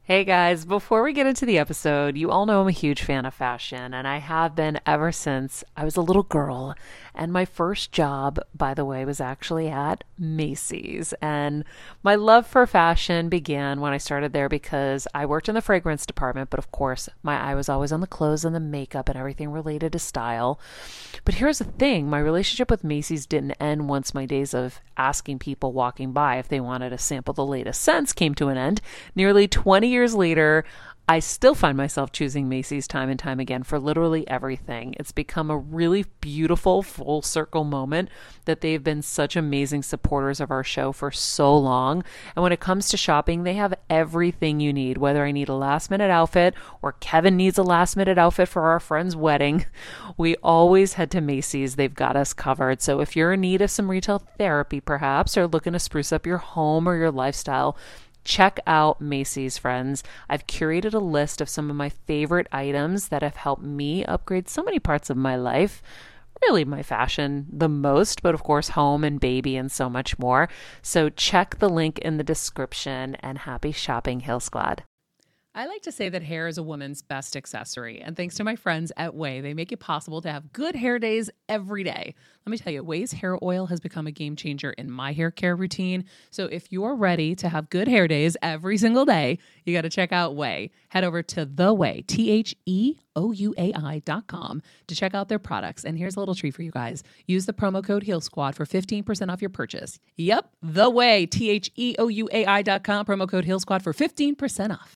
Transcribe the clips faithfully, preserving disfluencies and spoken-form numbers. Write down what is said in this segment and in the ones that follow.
Hey guys, before we get into the episode, you all know I'm a huge fan of fashion, and I have been ever since I was a little girl. And my first job, by the way, was actually at Macy's. And my love for fashion began when I started there because I worked in the fragrance department, but of course, my eye was always on the clothes and the makeup and everything related to style. But here's the thing, my relationship with Macy's didn't end once my days of asking people walking by if they wanted to sample the latest scents came to an end. Nearly twenty years later, I still find myself choosing Macy's time and time again for literally everything. It's become a really beautiful full circle moment that they've been such amazing supporters of our show for so long. And when it comes to shopping, they have everything you need, whether I need a last minute outfit or Kevin needs a last minute outfit for our friend's wedding. We always head to Macy's. They've got us covered. So if you're in need of some retail therapy, perhaps, or looking to spruce up your home or your lifestyle, check out Macy's, friends. I've curated a list of some of my favorite items that have helped me upgrade so many parts of my life. Really my fashion the most, but of course home and baby and so much more. So check the link in the description and happy shopping, Hill Squad. I like to say that hair is a woman's best accessory, and thanks to my friends at Ouai, they make it possible to have good hair days every day. Let me tell you, Ouai's hair oil has become a game changer in my hair care routine. So if you're ready to have good hair days every single day, you got to check out Ouai. Head over to The Ouai, T H E O U A I dot com to check out their products. And here's a little treat for you guys. Use the promo code Heal Squad for fifteen percent off your purchase. Yep, The Ouai, T H E O U A I dot com, promo code Heal Squad for fifteen percent off.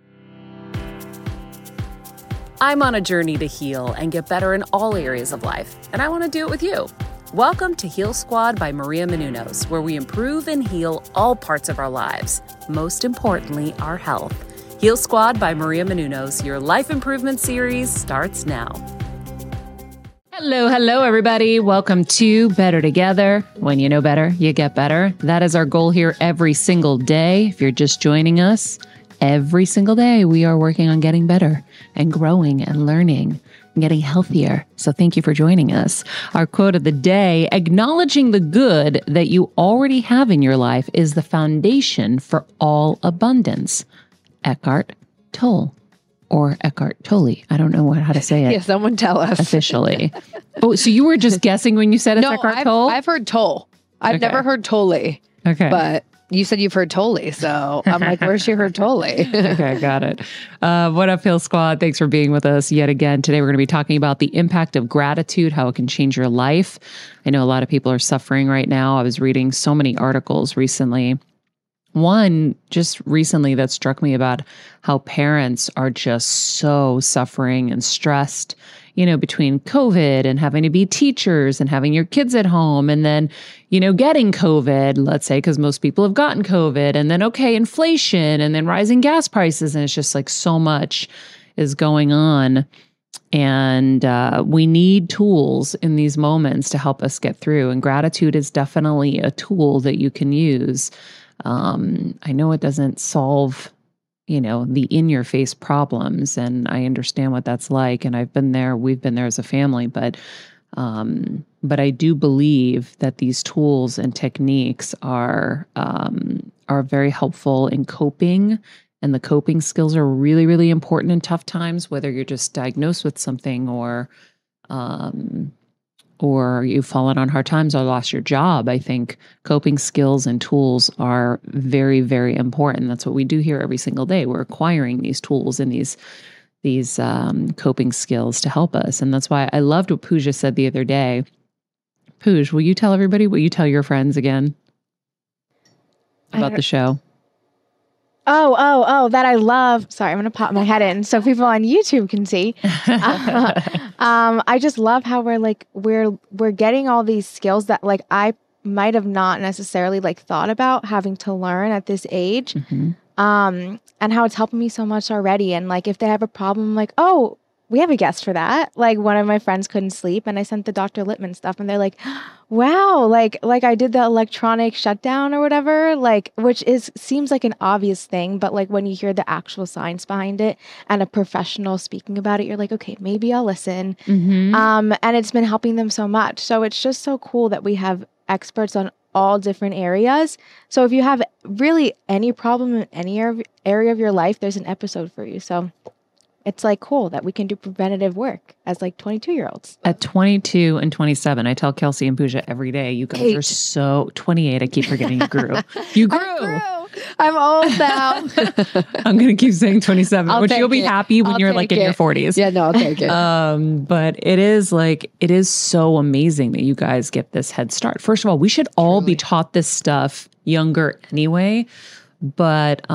I'm on a journey to heal and get better in all areas of life, and I want to do it with you. Welcome to Heal Squad by Maria Menounos, where we improve and heal all parts of our lives, most importantly, our health. Heal Squad by Maria Menounos, your life improvement series starts now. Hello, hello, everybody. Welcome to Better Together. When you know better, you get better. That is our goal here every single day. If you're just joining us, every single day, we are working on getting better and growing and learning and getting healthier. So thank you for joining us. Our quote of the day, acknowledging the good that you already have in your life is the foundation for all abundance. Eckhart Tolle or Eckhart Tolle. I don't know what, how to say it. Yeah, someone tell us. Officially. Oh, so you were just guessing when you said it's no, Eckhart I've, Tolle? I've heard Toll. I've Okay. never heard Tolle. Okay. But you said you've heard Tolle, so I'm like, where's she heard Tolle? Okay, got it. Uh, what up, Heal Squad? Thanks for being with us yet again. Today, we're going to be talking about the impact of gratitude, how it can change your life. I know a lot of people are suffering right now. I was reading so many articles recently. One just recently that struck me about how parents are just so suffering and stressed, you know, between COVID and having to be teachers and having your kids at home and then, you know, getting COVID, let's say, because most people have gotten COVID and then, okay, inflation and then rising gas prices. And it's just like so much is going on. And uh, we need tools in these moments to help us get through. And gratitude is definitely a tool that you can use. Um, I know it doesn't solve, you know, the in-your-face problems, and I understand what that's like, and I've been there, we've been there as a family, but um, but I do believe that these tools and techniques are um, are very helpful in coping, and the coping skills are really, really important in tough times, whether you're just diagnosed with something or um, or you've fallen on hard times or lost your job. I think coping skills and tools are very, very important. That's what we do here every single day. We're acquiring these tools and these these um, coping skills to help us. And that's why I loved what Pooja said the other day. Pooj, will you tell everybody, will you tell your friends again about the show? Oh, oh, oh, that I love. Sorry, I'm going to pop my head in so people on YouTube can see. Uh, um, I just love how we're like, we're, we're getting all these skills that like I might have not necessarily like thought about having to learn at this age. Mm-hmm. Um, and how it's helping me so much already. And like, if they have a problem, I'm like, oh, we have a guest for that. Like one of my friends couldn't sleep and I sent the Doctor Littman stuff and they're like, wow, like, like I did the electronic shutdown or whatever, like, which is, seems like an obvious thing, but like when you hear the actual science behind it and a professional speaking about it, you're like, okay, maybe I'll listen. Mm-hmm. Um, and it's been helping them so much. So it's just so cool that we have experts on all different areas. So if you have really any problem in any ar- area of your life, there's an episode for you. So it's like cool that we can do preventative work as like twenty-two year olds. At twenty-two and twenty-seven, I tell Kelsey and Pooja every day, you guys Eight. are so twenty-eight. I keep forgetting you grew. You grew. I grew. I'm old now. I'm going to keep saying twenty-seven, I'll which you'll take be it. happy when I'll you're like take in your it. forties. Yeah, no, I'll take it. Um, but it is like, it is so amazing that you guys get this head start. First of all, we should all be taught this stuff younger anyway. But,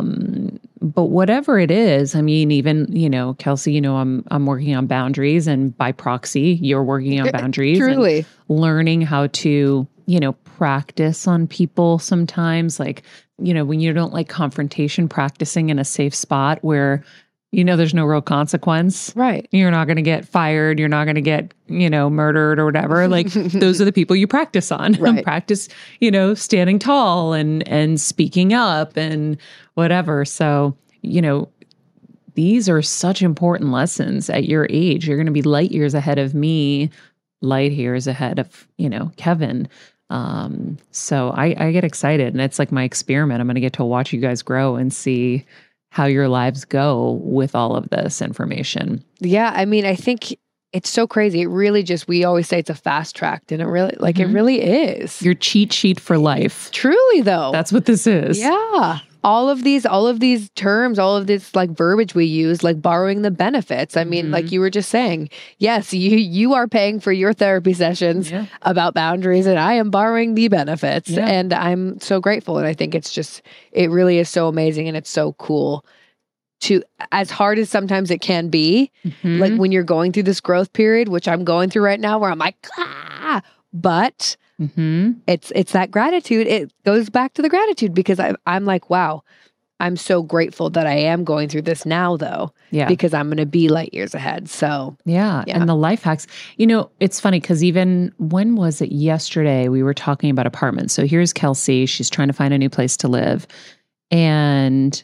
um, but whatever it is, I mean, even, you know, Kelsey, you know, I'm, I'm working on boundaries, and by proxy, you're working on boundaries. and Truly. learning how to, you know, practice on people sometimes, like, you know, when you don't like confrontation, practicing in a safe spot where, you know, there's no real consequence. Right. You're not going to get fired. You're not going to get, you know, murdered or whatever. Like those are the people you practice on. Right. Practice, you know, standing tall and and speaking up and whatever. So, you know, these are such important lessons at your age. You're going to be light years ahead of me, light years ahead of, you know, Kevin. Um, so I, I get excited, and it's like my experiment. I'm going to get to watch you guys grow and see how your lives go with all of this information. Yeah, I mean, I think it's so crazy. It really just, we always say it's a fast track, and it really, like, Mhm. it really is. Your cheat sheet for life. Truly, though. That's what this is. Yeah. All of these, all of these terms, all of this like verbiage we use, like borrowing the benefits. I mean, Mhm. like you were just saying, yes, you you are paying for your therapy sessions Yeah. about boundaries, and I am borrowing the benefits. Yeah. And I'm so grateful. And I think it's just, it really is so amazing, and it's so cool to, as hard as sometimes it can be, Mhm. like when you're going through this growth period, which I'm going through right now, where I'm like, ah, but Mhm. it's it's that gratitude. It goes back to the gratitude, because I, I'm like, wow, I'm so grateful that I am going through this now, though, Yeah. because I'm going to be light years ahead. So Yeah. Yeah. And the life hacks, you know, it's funny because even when was it yesterday, we were talking about apartments. So here's Kelsey. She's trying to find a new place to live. And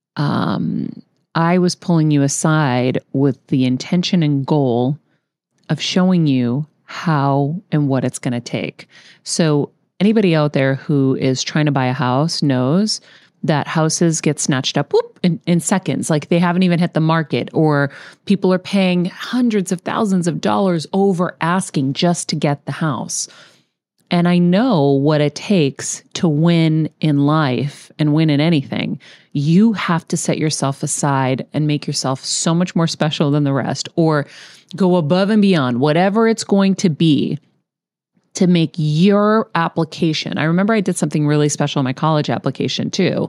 um, I was pulling you aside with the intention and goal of showing you how and what it's going to take. So anybody out there who is trying to buy a house knows that houses get snatched up whoop, in, in seconds. Like they haven't even hit the market, or people are paying hundreds of thousands of dollars over asking just to get the house. And I know what it takes to win in life and win in anything. You have to set yourself aside and make yourself so much more special than the rest, or go above and beyond, whatever it's going to be, to make your application. I remember I did something really special in my college application too.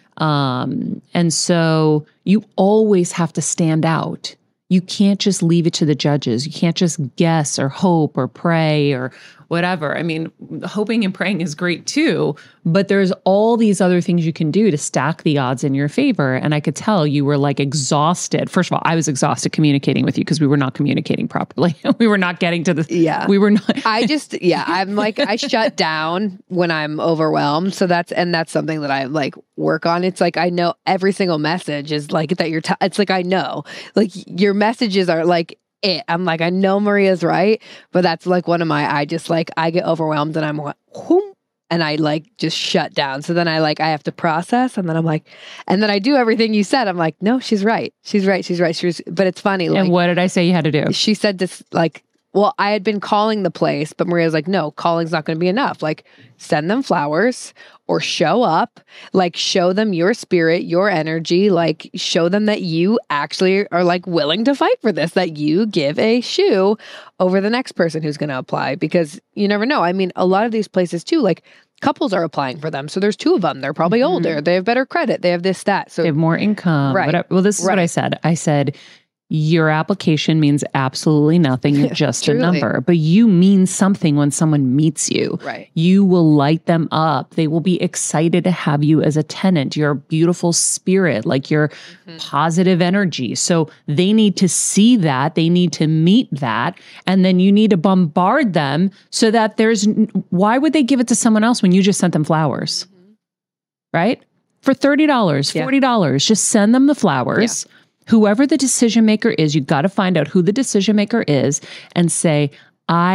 Um, and so you always have to stand out. You can't just leave it to the judges. You can't just guess or hope or pray or whatever. I mean, hoping and praying is great too, but there's all these other things you can do to stack the odds in your favor. And I could tell you were like exhausted. First of all, I was exhausted communicating with you because we were not communicating properly. We were not getting to the, yeah, we were not. I just, yeah, I'm like, I shut down when I'm overwhelmed. So that's, and that's something that I like work on. It's like, I know every single message is like that you're, t- it's like, I know like your messages are like, it. I'm like, I know Maria's right, but that's like one of my, I just like, I get overwhelmed and I'm like, whoom, and I like just shut down. So then I like, I have to process, and then I'm like, and then I do everything you said. I'm like, no, she's right. She's right. She's right. She's, but it's funny. Like, And what did I say you had to do? she said this, like, well, I had been calling the place, but Maria's like, no, calling's not going to be enough. Like, send them flowers or show up, like, show them your spirit, your energy, like, show them that you actually are like willing to fight for this, that you give a shoe over the next person who's going to apply, because you never know. I mean, a lot of these places too, like, couples are applying for them. So there's two of them. They're probably Mhm. older. They have better credit. They have this, that. So They have more income. Right. Whatever. Well, this is what Right. I said. I said, your application means absolutely nothing. You're just a Truly. number, but you mean something when someone meets you. right. You will light them up. They will be excited to have you as a tenant. You're a beautiful spirit, like your Mhm. positive energy. So they need to see that. They need to meet that. And then you need to bombard them so that there's, why would they give it to someone else when you just sent them flowers? Right? For thirty dollars, Yeah. forty dollars, just send them the flowers. Whoever the decision maker is, you got to find out who the decision maker is and say, I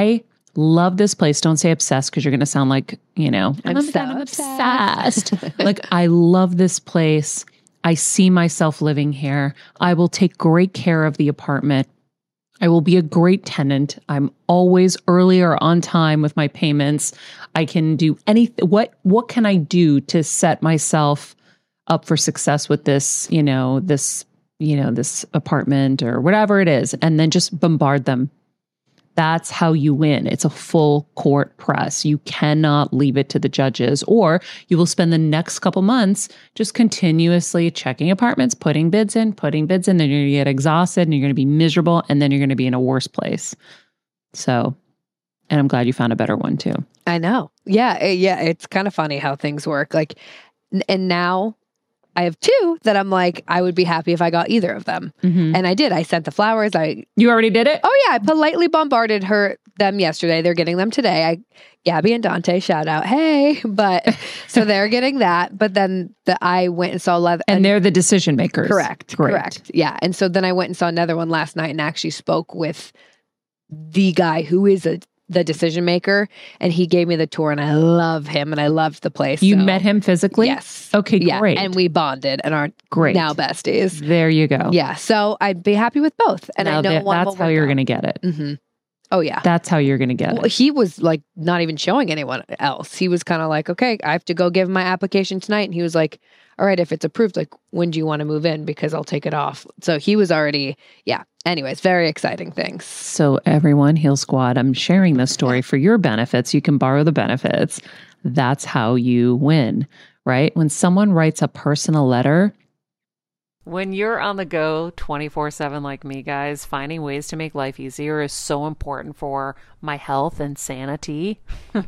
Love this place. Don't say obsessed because you're going to sound like, you know, I'm I'm, so I'm obsessed. obsessed. Like, I love this place. I see myself living here. I will take great care of the apartment. I will be a great tenant. I'm always early or on time with my payments. I can do anything. What, what can I do to set myself up for success with this, you know, this, you know, this apartment or whatever it is, and then just bombard them. That's how you win. It's a full court press. You cannot leave it to the judges, or you will spend the next couple months just continuously checking apartments, putting bids in, putting bids in. Then you're going to get exhausted and you're going to be miserable, and then you're going to be in a worse place. So, and I'm glad you found a better one too. I know. Yeah. it- Yeah. It's kind of funny how things work. Like, n- and now I have two that I'm like, I would be happy if I got either of them. Mm-hmm. And I did. I sent the flowers. I, You already did it? oh yeah, I politely bombarded her, them yesterday. They're getting them today. I, Gabby and Dante, shout out. Hey, but so they're getting that. But then the, I went and saw leather. And they're the decision makers. Correct. Great. Correct. Yeah. And so then I went and saw another one last night and actually spoke with the guy who is a the decision maker, and he gave me the tour, and I love him and I loved the place. You so- met him physically? Yes. Okay, Yeah. great. And we bonded and are Great. now besties. There you go. Yeah. So I'd be happy with both. And Now I know that- one that's will how work you're out. going to get it. Mm-hmm. Oh yeah. That's how you're going to get Well, it. he was like not even showing anyone else. He was kind of like, okay, I have to go give my application tonight. And he was like, all right, if it's approved, like, when do you want to move in? Because I'll take it off. So he was already, yeah. Anyways, very exciting things. So everyone, Heal Squad, I'm sharing this story for your benefits. You can borrow the benefits. That's how you win, right? When someone writes a personal letter, When you're on the go twenty-four seven like me, guys, finding ways to make life easier is so important for my health and sanity.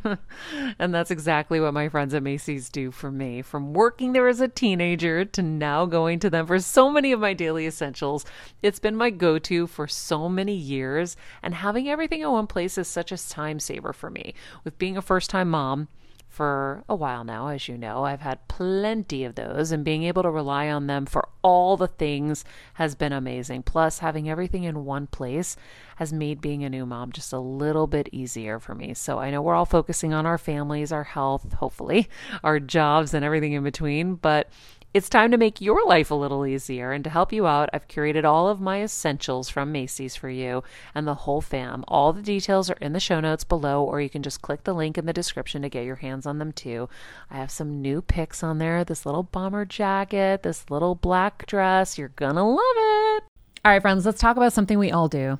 And that's exactly what my friends at Macy's do for me. From working there as a teenager to now going to them for so many of my daily essentials, it's been my go-to for so many years. And having everything in one place is such a time saver for me. With being a first-time mom, for a while now, as you know, I've had plenty of those, and being able to rely on them for all the things has been amazing. Plus, having everything in one place has made being a new mom just a little bit easier for me. So I know we're all focusing on our families, our health, hopefully, our jobs, and everything in between, but it's time to make your life a little easier. And to help you out, I've curated all of my essentials from Macy's for you and the whole fam. All the details are in the show notes below, or you can just click the link in the description to get your hands on them too. I have some new picks on there. This little bomber jacket, this little black dress. You're gonna love it. All right, friends, let's talk about something we all do.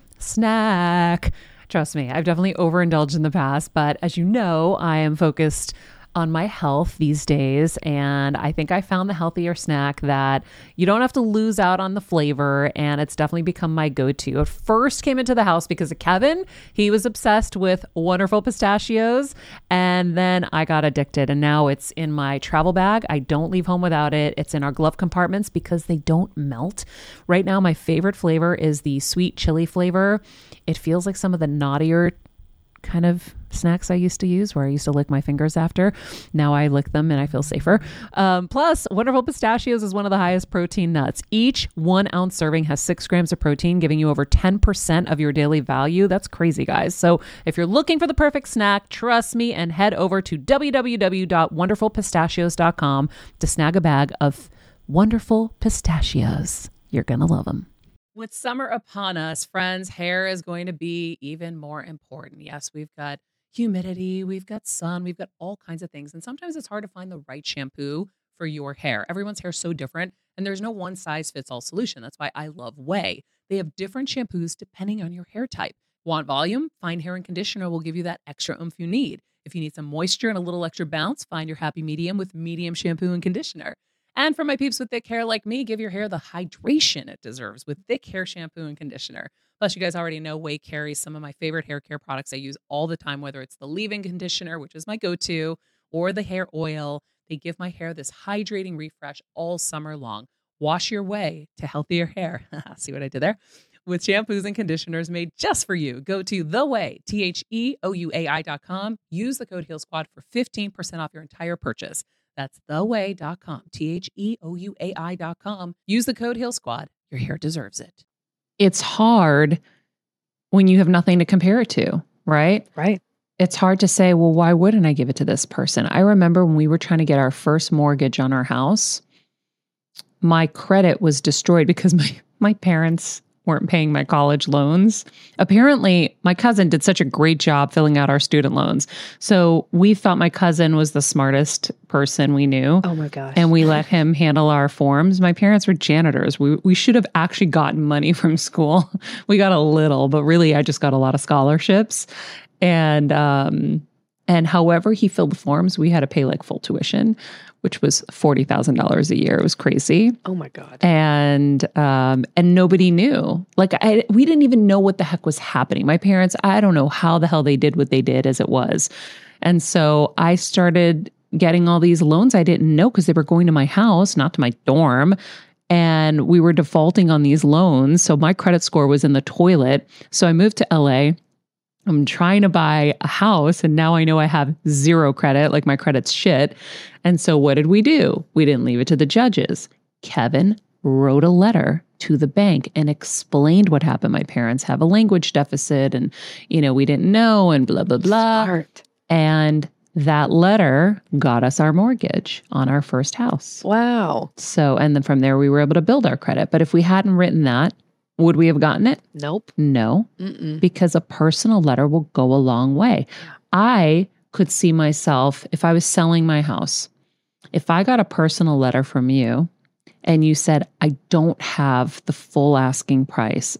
Snack. Trust me, I've definitely overindulged in the past, but as you know, I am focused on my health these days, and I think I found the healthier snack that you don't have to lose out on the flavor, and it's definitely become my go-to. It first came into the house because of Kevin. He was obsessed with Wonderful Pistachios, and then I got addicted, and now it's in my travel bag. I don't leave home without it. It's in our glove compartments because they don't melt. Right now, my favorite flavor is the sweet chili flavor. It feels like some of the naughtier kind of snacks I used to use, where I used to lick my fingers after. Now I lick them and I feel safer. Um, plus, Wonderful Pistachios is one of the highest protein nuts. Each one ounce serving has six grams of protein, giving you over ten percent of your daily value. That's crazy, guys. So if you're looking for the perfect snack, trust me and head over to w w w dot wonderful pistachios dot com to snag a bag of Wonderful Pistachios. You're going to love them. With summer upon us, friends, hair is going to be even more important. Yes, we've got humidity, we've got sun, we've got all kinds of things. And sometimes it's hard to find the right shampoo for your hair. Everyone's hair is so different, and there's no one size fits all solution. That's why I love Way. They have different shampoos depending on your hair type. Want volume? Fine Hair and Conditioner will give you that extra oomph you need. If you need some moisture and a little extra bounce, find your happy medium with Medium Shampoo and Conditioner. And for my peeps with thick hair like me, give your hair the hydration it deserves with Thick Hair Shampoo and Conditioner. Plus, you guys already know Way carries some of my favorite hair care products I use all the time, whether it's the leave-in conditioner, which is my go-to, or the hair oil. They give my hair this hydrating refresh all summer long. Wash your way to healthier hair. See what I did there? With shampoos and conditioners made just for you. Go to The Way, T H E O U A I dot com. Use the code HEALSQUAD for fifteen percent off your entire purchase. That's the way dot com, T H E O U A I dot com. Use the code HEALSQUAD. Your hair deserves it. It's hard when you have nothing to compare it to, right? Right. it's hard to say, well, why wouldn't I give it to this person? I remember when we were trying to get our first mortgage on our house, my credit was destroyed because my, my parents weren't paying my college loans. Apparently, my cousin did such a great job filling out our student loans. So we thought my cousin was the smartest person we knew. Oh my gosh. And we let him handle our forms. My parents were janitors. We we should have actually gotten money from school. We got a little, but really I just got a lot of scholarships. And um and however he filled the forms, we had to pay like full tuition, which was forty thousand dollars a year. It was crazy. Oh my God. And um, and nobody knew. Like, I, we didn't even know what the heck was happening. My parents, I don't know how the hell they did what they did as it was. And so I started getting all these loans I didn't know because they were going to my house, not to my dorm. And we were defaulting on these loans. So my credit score was in the toilet. So I moved to L A. I'm trying to buy a house and now I know I have zero credit, like my credit's shit. And so what did we do? We didn't leave it to the judges. Kevin wrote a letter to the bank and explained what happened. My parents have a language deficit and, you know, we didn't know and blah, blah, blah. Smart. And that letter got us our mortgage on our first house. Wow. So, and then from there we were able to build our credit. But if we hadn't written that, would we have gotten it? Nope. No, Mm-mm. because a personal letter will go a long way. Yeah. I could see myself, if I was selling my house, if I got a personal letter from you and you said, I don't have the full asking price,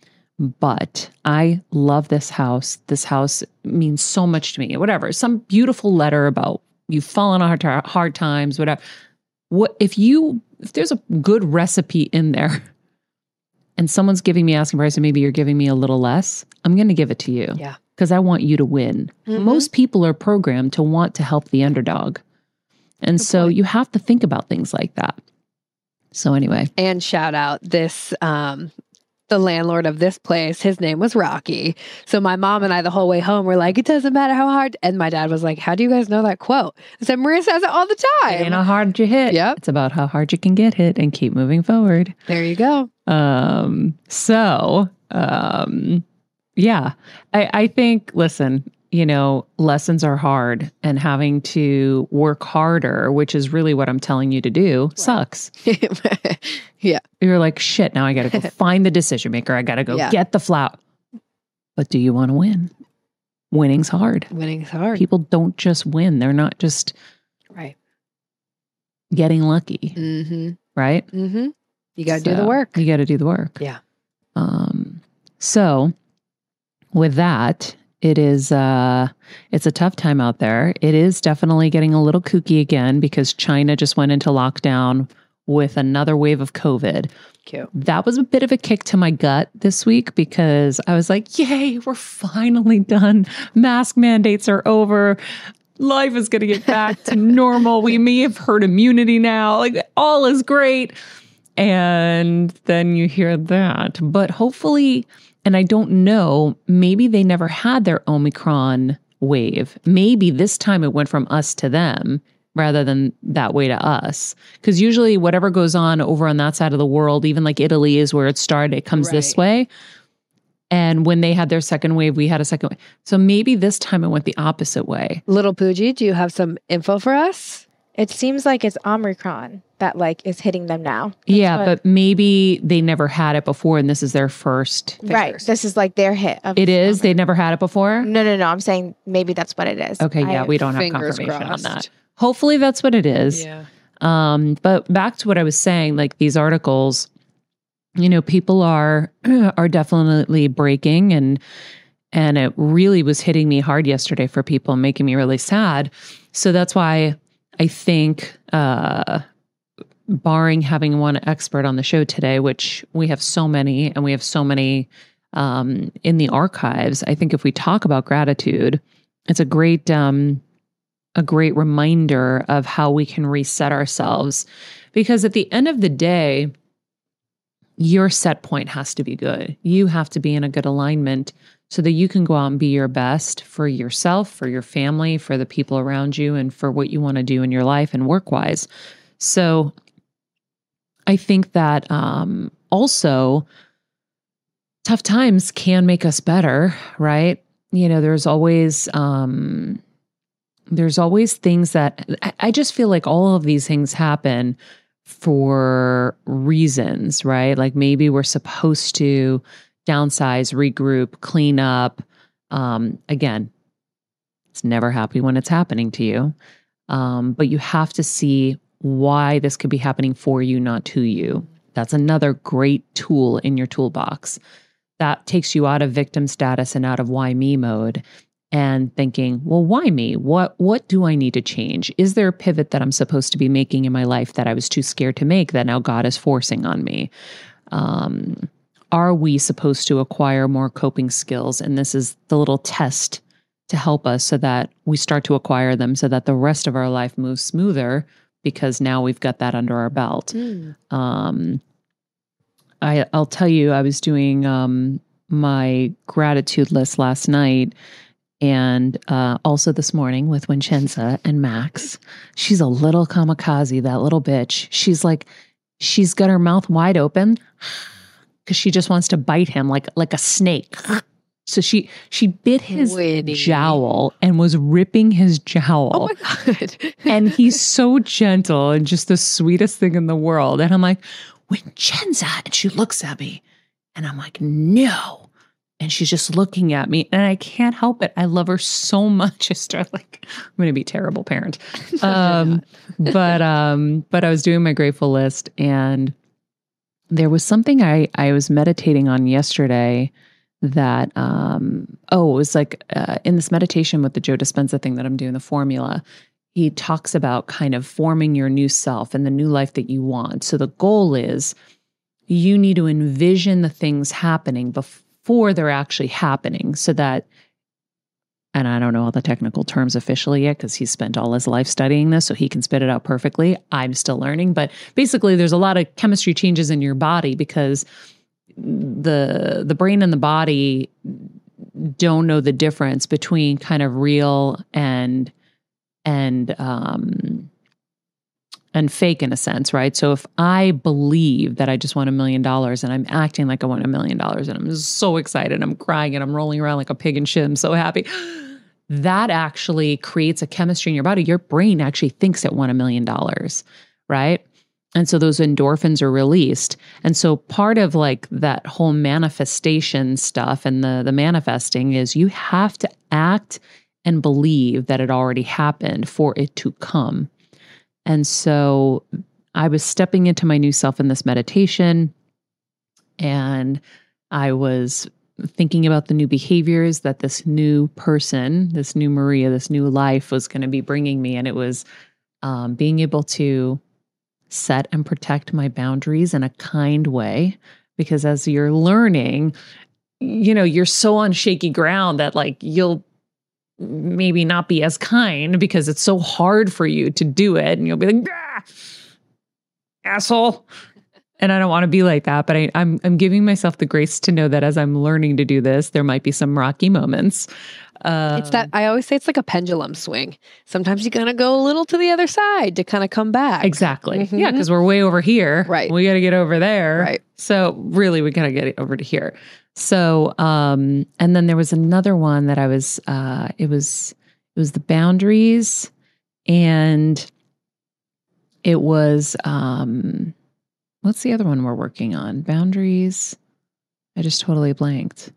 but I love this house. This house means so much to me, whatever, some beautiful letter about you've fallen on hard, hard times, whatever. What if you, if there's a good recipe in there, and someone's giving me asking price and maybe you're giving me a little less, I'm going to give it to you. Yeah. Because I want you to win. Mhm. Most people are programmed to want to help the underdog. And Good so point. you have to think about things like that. So anyway, And shout out this, um, the landlord of this place, his name was Rocky. So my mom and I, the whole way home, were like, it doesn't matter how hard. And my dad was like, how do you guys know that quote? I said, Maria says it all the it ain't time. how hard you hit. Yep. It's about how hard you can get hit and keep moving forward. There you go. Um, so, um, yeah, I, I think, listen, you know, lessons are hard and having to work harder, which is really what I'm telling you to do, sucks. Yeah. You're like, shit, now I got to go find the decision maker. I got to go Yeah. get the flower. But do you want to win? Winning's hard. Winning's hard. People don't just win. They're not just Right. getting lucky, Mm-hmm. right? Mm-hmm. You got to do So, the work. You got to do the work. Yeah. Um, so with that, it is uh it's a tough time out there. It is definitely getting a little kooky again because China just went into lockdown with another wave of COVID. Cute. That was a bit of a kick to my gut this week because I was like, yay, we're finally done. Mask mandates are over. Life is going to get back to normal. We may have herd immunity now. Like all is great. And then you hear that. But hopefully, and I don't know, maybe they never had their Omicron wave. Maybe this time it went from us to them rather than that way to us. Because usually whatever goes on over on that side of the world, even like Italy is where it started, it comes this Right. way. And when they had their second wave, we had a second wave. So maybe this time it went the opposite way. Little Pooji, do you have some info for us? It seems like it's Omicron that like is hitting them now. That's yeah, what- but maybe they never had it before and this is their first. right. first. This is like their hit. Of It is? Omicron. They never had it before? No, no, no. I'm saying maybe that's what it is. Okay, yeah, I- we don't have Fingers confirmation crossed. on that. Hopefully that's what it is. Yeah. Um, but back to what I was saying, like these articles, you know, people are are definitely breaking and and it really was hitting me hard yesterday for people and making me really sad. So that's why I think uh barring having one expert on the show today, which we have so many and we have so many um in the archives, I think if we talk about gratitude, it's a great um a great reminder of how we can reset ourselves. Because at the end of the day, your set point has to be good. You have to be in a good alignment so that you can go out and be your best for yourself, for your family, for the people around you, and for what you want to do in your life and work-wise. So I think that um, also tough times can make us better, right? you know, there's always, um, there's always things that I, I just feel like all of these things happen for reasons, right? Like maybe we're supposed to downsize, regroup, clean up. Um, again, it's never happy when it's happening to you. Um, but you have to see why this could be happening for you, not to you. That's another great tool in your toolbox. That takes you out of victim status and out of why me mode and thinking, well, why me? What what do I need to change? Is there a pivot that I'm supposed to be making in my life that I was too scared to make that now God is forcing on me? Um, are we supposed to acquire more coping skills? And this is the little test to help us so that we start to acquire them so that the rest of our life moves smoother because now we've got that under our belt. Mm. Um, I, I'll tell you, I was doing um, my gratitude list last night and uh, also this morning with Vincenza and Max. She's a little kamikaze, that little bitch. She's like, she's got her mouth wide open because she just wants to bite him like like a snake. So she she bit his Witty. jowl and was ripping his jowl. Oh my God. And he's so gentle and just the sweetest thing in the world. And I'm like, Vincenza. And she looks at me and I'm like, no. And she's just looking at me and I can't help it. I love her so much. I start like, I'm going to be a terrible parent. Um, but um, but I was doing my grateful list and there was something I, I was meditating on yesterday that, um, oh, it was like uh, in this meditation with the Joe Dispenza thing that I'm doing, the formula, he talks about kind of forming your new self and the new life that you want. So the goal is you need to envision the things happening before they're actually happening so that, and I don't know all the technical terms officially yet because he's spent all his life studying this, so he can spit it out perfectly. I'm still learning, but basically there's a lot of chemistry changes in your body because the the brain and the body don't know the difference between kind of real and and um and fake in a sense, right? So if I believe that I just want a million dollars and I'm acting like I want a million dollars and I'm so excited, I'm crying and I'm rolling around like a pig in shit, I'm so happy. That actually creates a chemistry in your body. Your brain actually thinks it won a million dollars, right? And so those endorphins are released. And so part of like that whole manifestation stuff and the, the manifesting is you have to act and believe that it already happened for it to come. And so I was stepping into my new self in this meditation and I was thinking about the new behaviors that this new person, this new Maria, this new life was going to be bringing me. And it was um, being able to set and protect my boundaries in a kind way, because as you're learning, you know, you're so on shaky ground that like you'll maybe not be as kind because it's so hard for you to do it. And you'll be like, ah, asshole. And I don't want to be like that, but I, I'm I'm giving myself the grace to know that as I'm learning to do this, there might be some rocky moments. Um, it's that I always say it's like a pendulum swing. Sometimes you gotta go a little to the other side to kind of come back. Exactly. Mm-hmm. Yeah, because we're way over here. Right. We got to get over there. Right. So really, we got to get it over to here. So, um, and then there was another one that I was. Uh, it was it was the boundaries, and it was. Um, what's the other one we're working on? Boundaries. I just totally blanked.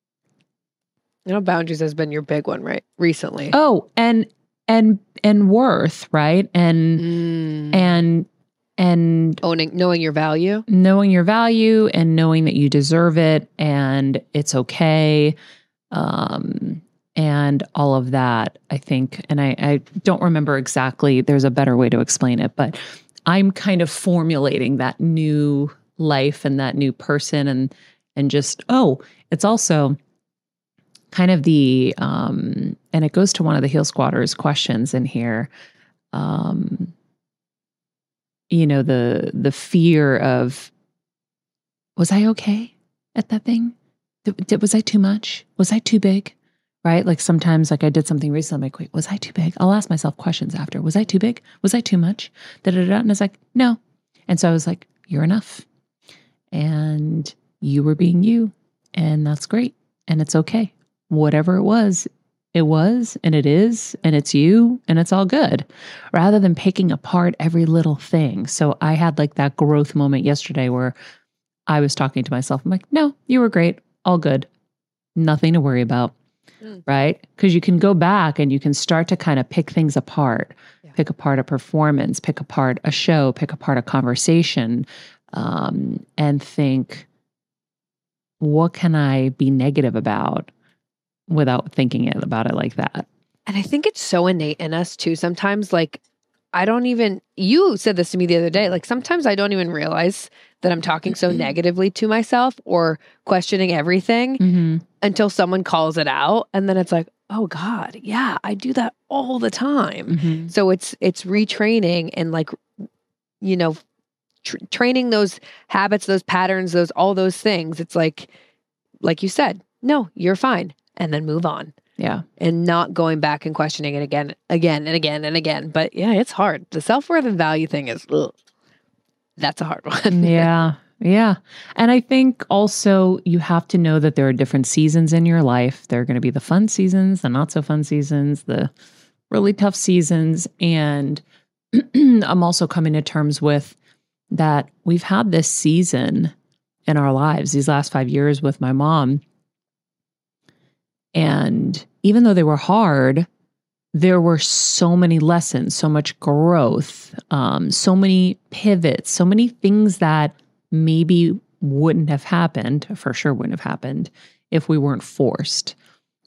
You know, boundaries has been your big one, right? Recently. Oh, and and and worth, right? And mm. and and owning, knowing your value, knowing your value, and knowing that you deserve it, and it's okay, um, and all of that. I think, and I, I don't remember exactly. There's a better way to explain it, but I'm kind of formulating that new life and that new person, and and just oh, it's also kind of the, um, and it goes to one of the Heal Squatters questions in here, um, you know, the the fear of, was I okay at that thing? Did, did, was I too much? Was I too big? Right? Like sometimes, like I did something recently, I'm like, wait, was I too big? I'll ask myself questions after. Was I too big? Was I too much? Da, da, da. And it's like, no. And so I was like, you're enough. And you were being you. And that's great. And it's okay. whatever it was, it was, and it is, and it's you, and it's all good, rather than picking apart every little thing. So I had like that growth moment yesterday where I was talking to myself. I'm like, no, you were great. All good. Nothing to worry about. Mm. Right? Because you can go back and you can start to kind of pick things apart, yeah. pick apart a performance, pick apart a show, pick apart a conversation, um, and think, what can I be negative about without thinking it about it like that? And I think it's so innate in us too. Sometimes, like, I don't even, you said this to me the other day, like sometimes I don't even realize that I'm talking so negatively to myself or questioning everything mm-hmm. until someone calls it out. And then it's like, oh God, yeah, I do that all the time. Mm-hmm. So it's, it's retraining and like, you know, tr- training those habits, those patterns, those, all those things. It's like, like you said, no, you're fine. And then move on. Yeah. And not going back and questioning it again, again and again and again. But yeah, it's hard. The self-worth and value thing is, ugh, that's a hard one. Yeah. Yeah. And I think also you have to know that there are different seasons in your life. There are going to be the fun seasons, the not so fun seasons, the really tough seasons. And I'm also coming to terms with that we've had this season in our lives, these last five years with my mom. And even though they were hard, there were so many lessons, so much growth, um, so many pivots, so many things that maybe wouldn't have happened, for sure wouldn't have happened, if we weren't forced.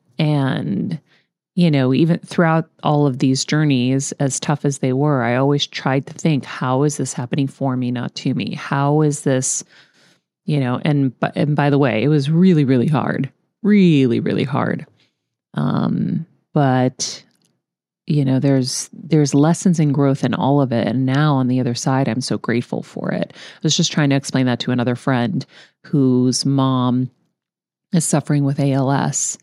And, you know, even throughout all of these journeys, as tough as they were, I always tried to think, how is this happening for me, not to me? How is this, you know, and, and by the way, it was really, really hard. Really, really hard. Um, but, you know, there's there's lessons and growth in all of it. And now on the other side, I'm so grateful for it. I was just trying to explain that to another friend whose mom is suffering with A L S.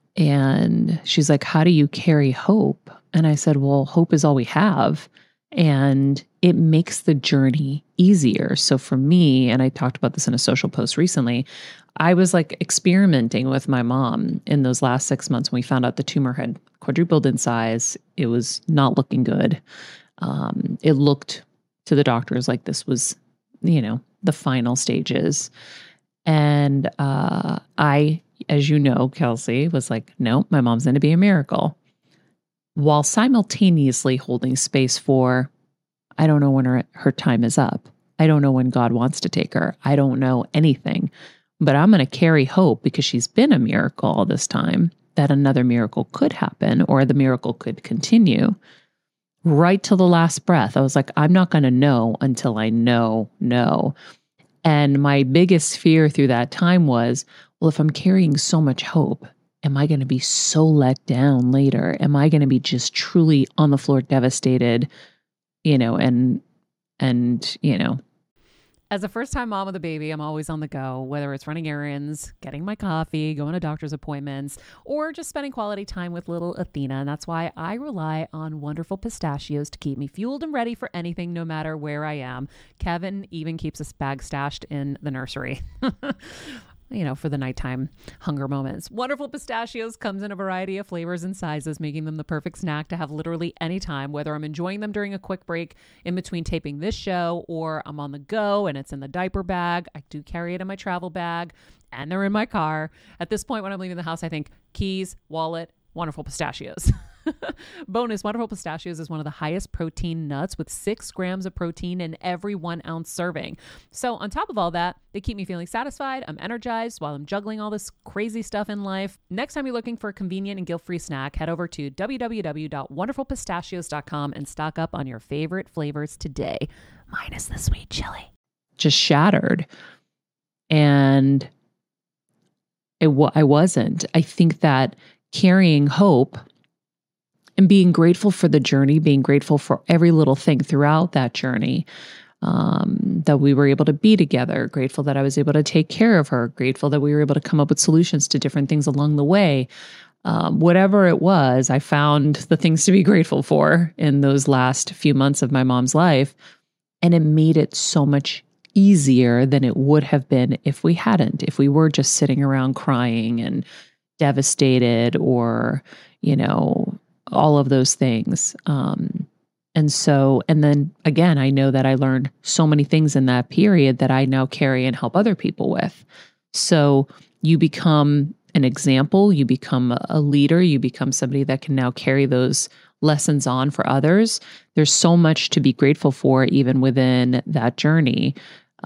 And she's like, how do you carry hope? And I said, well, hope is all we have. And it makes the journey easier. So for me, and I talked about this in a social post recently, I was like experimenting with my mom in those last six months when we found out the tumor had quadrupled in size. It was not looking good. Um, it looked to the doctors like this was, you know, the final stages. And uh, I, as you know, Kelsey, was like, no, my mom's going to be a miracle. While simultaneously holding space for, I don't know when her, her time is up. I don't know when God wants to take her. I don't know anything. But I'm going to carry hope because she's been a miracle all this time, that another miracle could happen or the miracle could continue right till the last breath. I was like, I'm not going to know until I know, know. And my biggest fear through that time was, well, if I'm carrying so much hope, am I going to be so let down later? Am I going to be just truly on the floor, devastated, you know, and, and, you know, as a first-time mom of the baby, I'm always on the go, whether it's running errands, getting my coffee, going to doctor's appointments, or just spending quality time with little Athena. And that's why I rely on Wonderful Pistachios to keep me fueled and ready for anything, no matter where I am. Kevin even keeps a bag stashed in the nursery. You know, for the nighttime hunger moments. Wonderful Pistachios comes in a variety of flavors and sizes, making them the perfect snack to have literally any time, whether I'm enjoying them during a quick break in between taping this show or I'm on the go and it's in the diaper bag. I do carry it in my travel bag and they're in my car. At this point, when I'm leaving the house, I think keys, wallet, Wonderful Pistachios. Bonus, Wonderful Pistachios is one of the highest protein nuts with six grams of protein in every one ounce serving. So on top of all that, they keep me feeling satisfied. I'm energized while I'm juggling all this crazy stuff in life. Next time you're looking for a convenient and guilt-free snack, head over to w w w dot wonderful pistachios dot com and stock up on your favorite flavors today, minus the sweet chili. Just shattered. And it w- I wasn't. I think that carrying hope and being grateful for the journey, being grateful for every little thing throughout that journey, um, that we were able to be together, grateful that I was able to take care of her, grateful that we were able to come up with solutions to different things along the way. Um, whatever it was, I found the things to be grateful for in those last few months of my mom's life. And it made it so much easier than it would have been if we hadn't, if we were just sitting around crying and devastated or, you know, all of those things. Um, and so, and then again, I know that I learned so many things in that period that I now carry and help other people with. So you become an example, you become a leader, you become somebody that can now carry those lessons on for others. There's so much to be grateful for, even within that journey.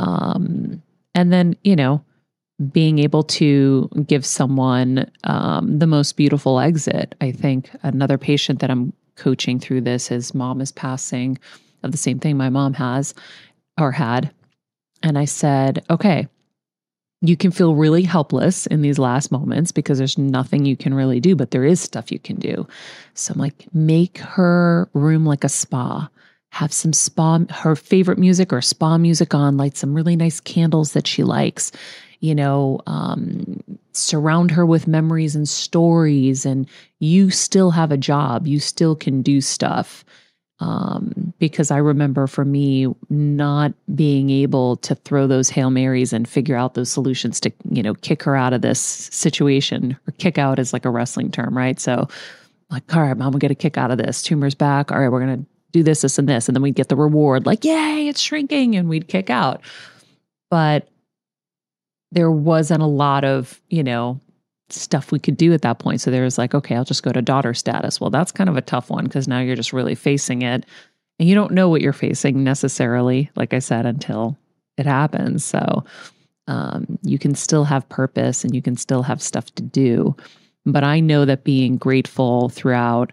Um, and then, you know, being able to give someone um, the most beautiful exit. I think another patient that I'm coaching through this, his mom is passing of the same thing my mom has or had. And I said, okay, you can feel really helpless in these last moments because there's nothing you can really do, but there is stuff you can do. So I'm like, make her room like a spa. Have some spa, her favorite music or spa music on, light some really nice candles that she likes, you know, um, surround her with memories and stories, and you still have a job. You still can do stuff. Um, because I remember for me not being able to throw those Hail Marys and figure out those solutions to, you know, kick her out of this situation. Or kick out is like a wrestling term, right? So like, all right, mom, we get a kick out of this. Tumor's back. All right, we're going to do this, this, and this. And then we'd get the reward, like, yay, it's shrinking, and we'd kick out. But there wasn't a lot of, you know, stuff we could do at that point. So there was like, okay, I'll just go to daughter status. Well, that's kind of a tough one because now you're just really facing it and you don't know what you're facing necessarily, like I said, until it happens. So um, you can still have purpose and you can still have stuff to do. But I know that being grateful throughout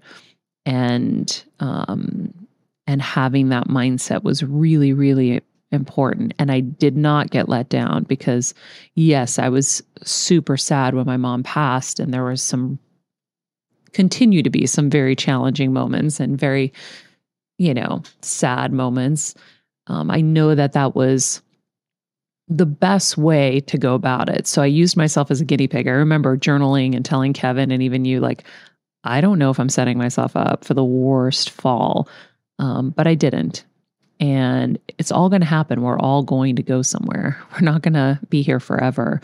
and um, and having that mindset was really, really important. And I did not get let down because, yes, I was super sad when my mom passed, and there was some, continue to be some very challenging moments and very, you know, sad moments. Um, I know that that was the best way to go about it. So I used myself as a guinea pig. I remember journaling and telling Kevin and even you, like, I don't know if I'm setting myself up for the worst fall, um, but I didn't. And it's all going to happen. We're all going to go somewhere. We're not going to be here forever.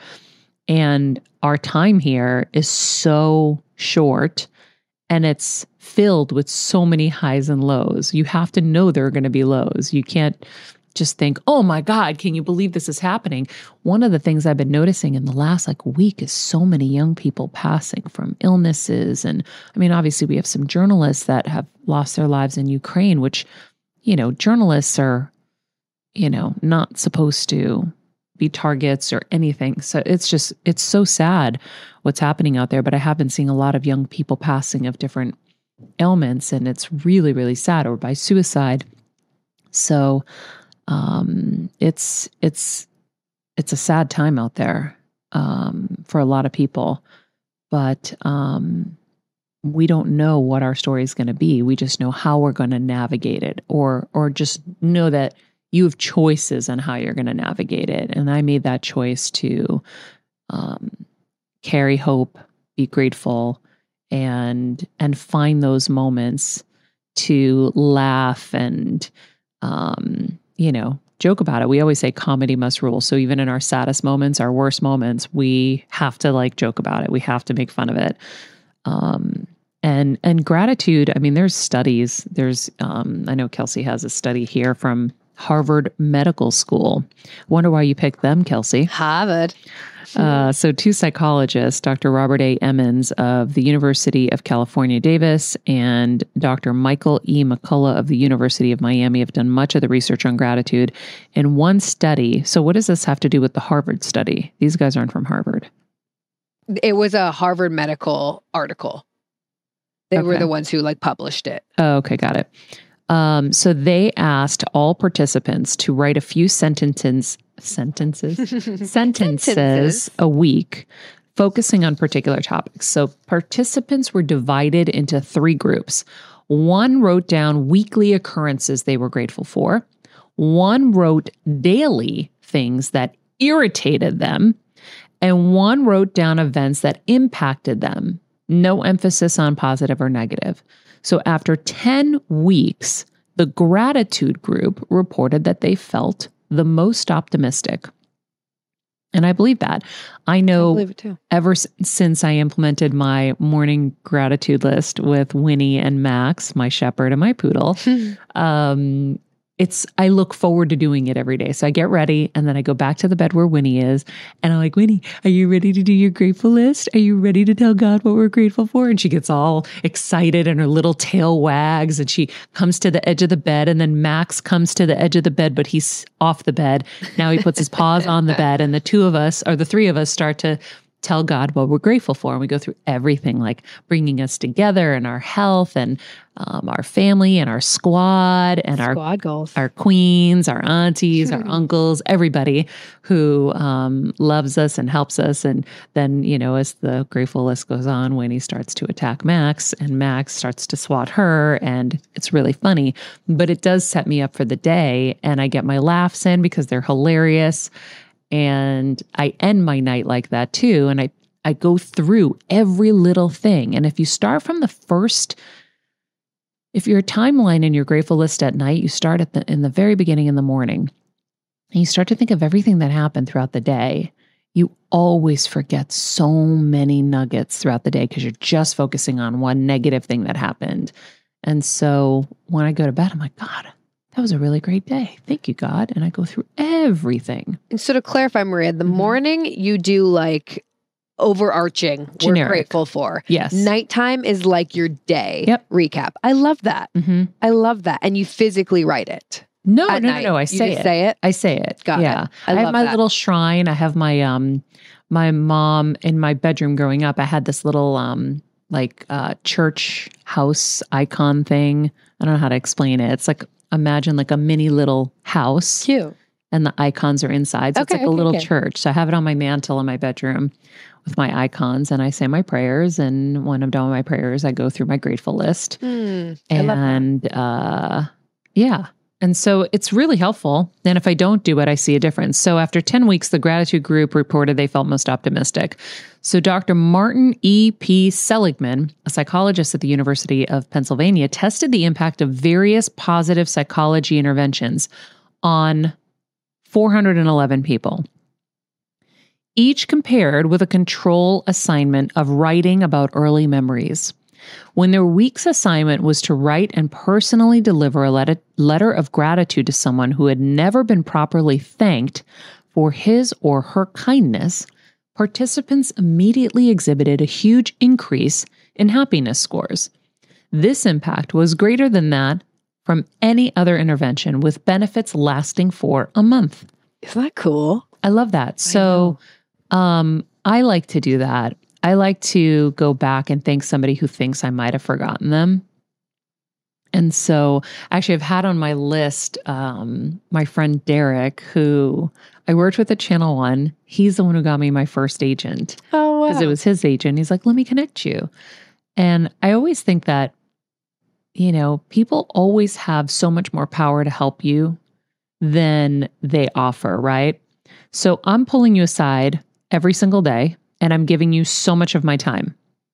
And our time here is so short, and it's filled with so many highs and lows. You have to know there are going to be lows. You can't just think, oh my God, can you believe this is happening? One of the things I've been noticing in the last like week is so many young people passing from illnesses. And I mean, obviously we have some journalists that have lost their lives in Ukraine, which, you know, journalists are, you know, not supposed to be targets or anything. So it's just, it's so sad what's happening out there. But I have been seeing a lot of young people passing of different ailments, and it's really, really sad, or by suicide. So um, it's, it's, it's a sad time out there um, for a lot of people, but um, we don't know what our story is going to be. We just know how we're going to navigate it, or, or just know that you have choices on how you're going to navigate it. And I made that choice to um, carry hope, be grateful, and and find those moments to laugh and, um, you know, joke about it. We always say comedy must rule. So even in our saddest moments, our worst moments, we have to like joke about it. We have to make fun of it. Um, and and gratitude, I mean, there's studies. There's, um, I know Kelsey has a study here from Harvard Medical School. Wonder why you picked them, Kelsey. Harvard. Uh, so two psychologists, Doctor Robert A. Emmons of the University of California, Davis, and Doctor Michael E. McCullough of the University of Miami have done much of the research on gratitude in one study. So what does this have to do with the Harvard study? These guys aren't from Harvard. It was a Harvard medical article. They Okay. were the ones who like published it. Oh, okay, got it. Um, so they asked all participants to write a few sentences, sentences, sentences Sentences. a week, focusing on particular topics. So participants were divided into three groups. One wrote down weekly occurrences they were grateful for. One wrote daily things that irritated them. And one wrote down events that impacted them. No emphasis on positive or negative. So after ten weeks, the gratitude group reported that they felt the most optimistic. And I believe that. I I know believe it too. ever s- since I implemented my morning gratitude list with Winnie and Max, my shepherd and my poodle, um, it's I look forward to doing it every day. So I get ready and then I go back to the bed where Winnie is and I'm like, Winnie, are you ready to do your grateful list? Are you ready to tell God what we're grateful for? And she gets all excited and her little tail wags and she comes to the edge of the bed and then Max comes to the edge of the bed, but he's off the bed. Now he puts his paws on the bed and the two of us or the three of us start to tell God what we're grateful for. And we go through everything like bringing us together and our health and um, our family and our squad and our Squad goals. our queens, our aunties, our uncles, everybody who um, loves us and helps us. And then, you know, as the grateful list goes on, Winnie starts to attack Max and Max starts to swat her. And it's really funny, but it does set me up for the day. And I get my laughs in because they're hilarious. And I end my night like that too. And I, I go through every little thing. And if you start from the first If your timeline in your grateful list at night, you start at the in the very beginning in the morning, and you start to think of everything that happened throughout the day, you always forget so many nuggets throughout the day because you're just focusing on one negative thing that happened. And so when I go to bed, I'm like, God, that was a really great day. Thank you, God. And I go through everything. And so to clarify, Maria, the Mhm. morning you do like overarching Generic. we're grateful for. Yes. Nighttime is like your day Yep. recap. I love that. Mm-hmm. I love that. And you physically write it. No, no, at no, night. no. I You say just it. say it? I say it. Got it. yeah. I have love my that. little shrine. I have my um my mom in my bedroom growing up. I had this little um like uh church house icon thing. I don't know how to explain it. It's like imagine like a mini little house Cute. and the icons are inside. So it's Okay, like a okay, little okay. church. So I have it on my mantle in my bedroom with my icons and I say my prayers. And when I'm done with my prayers, I go through my grateful list. Hmm. I love that. And uh, yeah. And so it's really helpful. And if I don't do it, I see a difference. So after ten weeks, the gratitude group reported they felt most optimistic. So Doctor Martin E. P. Seligman, a psychologist at the University of Pennsylvania, tested the impact of various positive psychology interventions on four hundred eleven people. Each compared with a control assignment of writing about early memories. When their week's assignment was to write and personally deliver a let- letter of gratitude to someone who had never been properly thanked for his or her kindness, participants immediately exhibited a huge increase in happiness scores. This impact was greater than that from any other intervention, with benefits lasting for a month. Isn't that cool? I love that. So um, I like to do that. I like to go back and thank somebody who thinks I might have forgotten them. And so actually I've had on my list um, my friend Derek, who I worked with at Channel One. He's the one who got me my first agent Oh, wow. because it was his agent. He's like, let me connect you. And I always think that, you know, people always have so much more power to help you than they offer, right? So I'm pulling you aside every single day and I'm giving you so much of my time.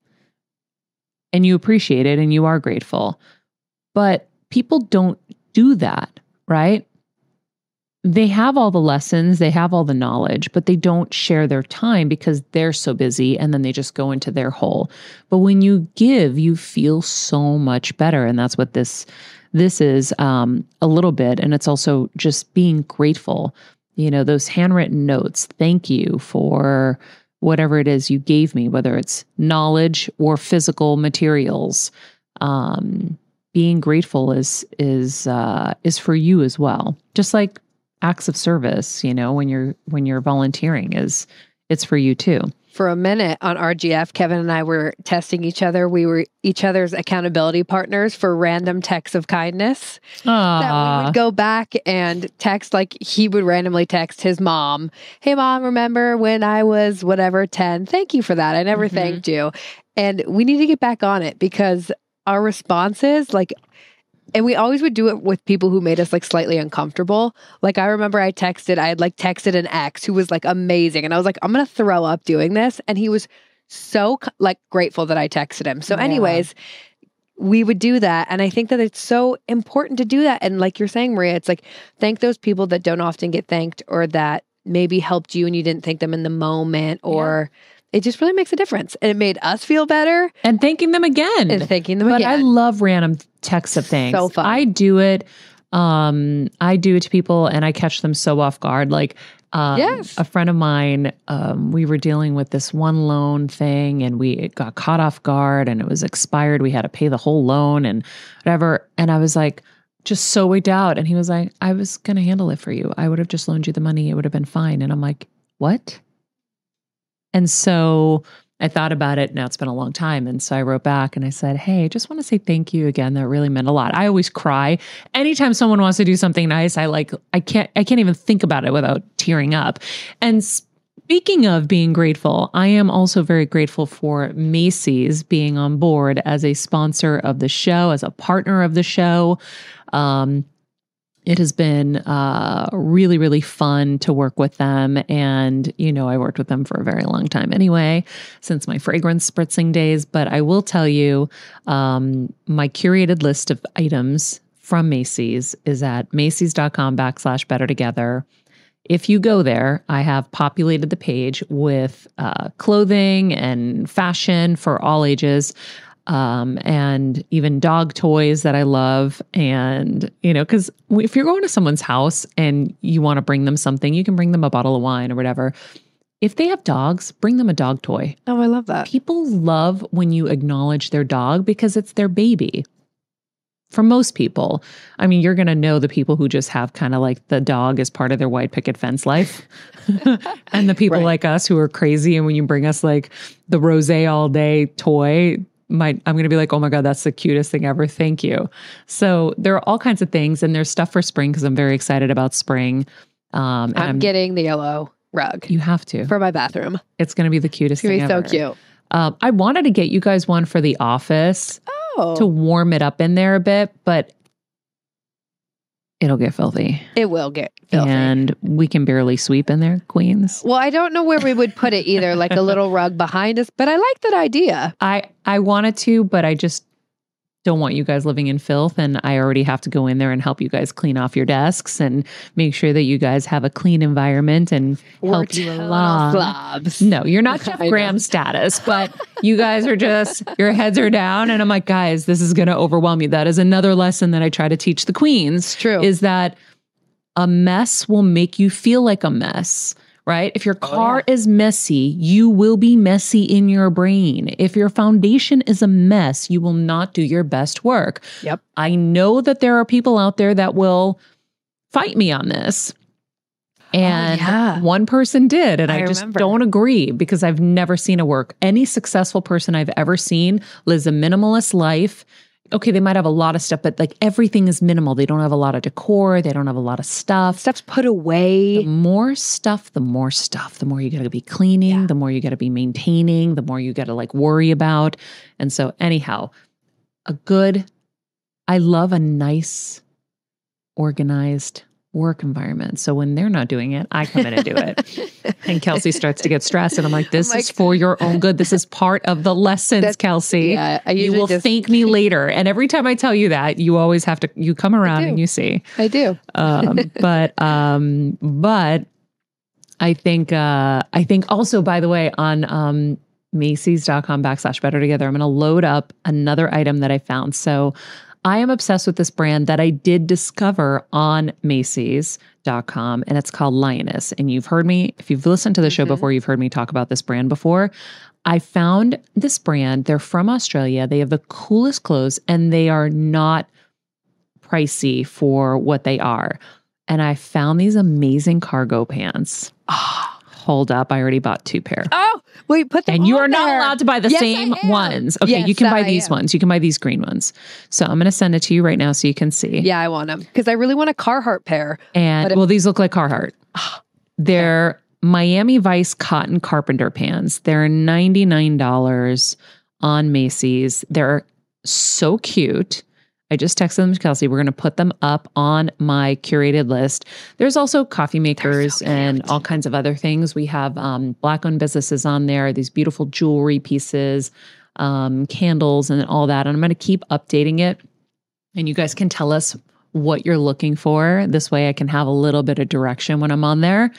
And you appreciate it and you are grateful. But people don't do that, right? They have all the lessons, they have all the knowledge, but they don't share their time because they're so busy and then they just go into their hole. But when you give, you feel so much better. And that's what this this is um, a little bit. And it's also just being grateful. You know, those handwritten notes, thank you for whatever it is you gave me, whether it's knowledge or physical materials. Um, being grateful is is uh, is for you as well. Just like acts of service, you know, when you're when you're volunteering, is it's for you too. For a minute on R G F, Kevin and I were testing each other. We were each other's accountability partners for random texts of kindness. That we Ah, would go back and text, like he would randomly text his mom, hey mom, remember when I was whatever ten? Thank you for that. I never Mhm. thanked you. And we need to get back on it because our responses, like, and we always would do it with people who made us like slightly uncomfortable. Like I remember I texted, I had like texted an ex who was like amazing. And I was like, I'm going to throw up doing this. And he was so like grateful that I texted him. So Yeah. anyways, we would do that. And I think that it's so important to do that. And like you're saying, Maria, it's like, thank those people that don't often get thanked or that maybe helped you and you didn't thank them in the moment, or it just really makes a difference. And it made us feel better. And thanking them again. And thanking them but again. I love random texts of thanks. So fun. I do it. Um, I do it to people and I catch them so off guard. Like um, Yes. a friend of mine, um, we were dealing with this one loan thing and we got caught off guard and it was expired. We had to pay the whole loan and whatever. And I was like, just so wigged out. And he was like, I was going to handle it for you. I would have just loaned you the money. It would have been fine. And I'm like, what? And so I thought about it. Now it's been a long time. And so I wrote back and I said, hey, I just want to say thank you again. That really meant a lot. I always cry. Anytime someone wants to do something nice, I like, I can't, I can't even think about it without tearing up. And speaking of being grateful, I am also very grateful for Macy's being on board as a sponsor of the show, as a partner of the show. Um, It has been uh, really, really fun to work with them. And, you know, I worked with them for a very long time anyway, since my fragrance spritzing days. But I will tell you, um, my curated list of items from Macy's is at Macy's.com backslash better together. If you go there, I have populated the page with uh, clothing and fashion for all ages. Um, and even dog toys that I love. And, you know, because if you're going to someone's house and you want to bring them something, you can bring them a bottle of wine or whatever. If they have dogs, bring them a dog toy. Oh, I love that. People love when you acknowledge their dog because it's their baby. For most people, I mean, you're going to know the people who just have kind of like the dog as part of their white picket fence life. And the people Right. like us who are crazy. And when you bring us like the rosé all day toy, My, I'm going to be like, oh my God, that's the cutest thing ever. Thank you. So there are all kinds of things and there's stuff for spring because I'm very excited about spring. Um, and I'm, I'm, getting the yellow rug you have to. for my bathroom. It's going to be the cutest It's going thing to be ever. so cute. Um, I wanted to get you guys one for the office Oh, to warm it up in there a bit, but it'll get filthy. it will get filthy. And we can barely sweep in there, queens. Well, I don't know where we would put it either, like a little rug behind us, but I like that idea. I, I wanted to, but I just don't want you guys living in filth. And I already have to go in there and help you guys clean off your desks and make sure that you guys have a clean environment and We're help you total along. slobs. No, you're not Jeff I know. Graham status, but you guys are just, your heads are down. And I'm like, guys, this is going to overwhelm you. That is another lesson that I try to teach the queens. It's true. Is that a mess will make you feel like a mess. Right? If your car yeah. is messy, you will be messy in your brain. If your foundation is a mess, you will not do your best work. Yep. I know that there are people out there that will fight me on this. And yeah. one person did, and I, I just remember. don't agree because I've never seen it work. Any successful person I've ever seen lives a minimalist life. Okay, they might have a lot of stuff, but like everything is minimal. They don't have a lot of decor. They don't have a lot of stuff. Stuff's put away. The more stuff, the more stuff, the more you got to be cleaning, Yeah. the more you got to be maintaining, the more you got to like worry about. And so anyhow, a good, I love a nice, organized work environment. So when they're not doing it, I come in and do it. And Kelsey starts to get stressed. And I'm like, this I'm is like- for your own good. This is part of the lessons, That's- Kelsey. yeah, I you usually will just- thank me later. And every time I tell you that, you always have to, you come around do. and you see. I do. Um, but um, but I think uh, I think also, by the way, on um, Macy's.com backslash better together, I'm going to load up another item that I found. So I am obsessed with this brand that I did discover on Macy's dot com, and it's called Lioness. And you've heard me, if you've listened to the show Mhm. before, you've heard me talk about this brand before. I found this brand. They're from Australia. They have the coolest clothes, and they are not pricey for what they are. And I found these amazing cargo pants. Hold up. I already bought two pair. Oh, wait, put them And you on are not there. allowed to buy the Yes, I same am. ones. Okay, you Yes, can buy I these am. ones. You can buy these green ones. So I'm going to send it to you right now so you can see. Yeah, I want them because I really want a Carhartt pair. And But if- well, these look like Carhartt. They're Miami Vice cotton carpenter pants. They're ninety-nine dollars on Macy's. They're so cute. I just texted them to Kelsey. We're going to put them up on my curated list. There's also coffee makers so and cute. all kinds of other things. We have um, Black-owned businesses on there, these beautiful jewelry pieces, um, candles, and all that. And I'm going to keep updating it. And you guys can tell us what you're looking for. This way I can have a little bit of direction when I'm on there.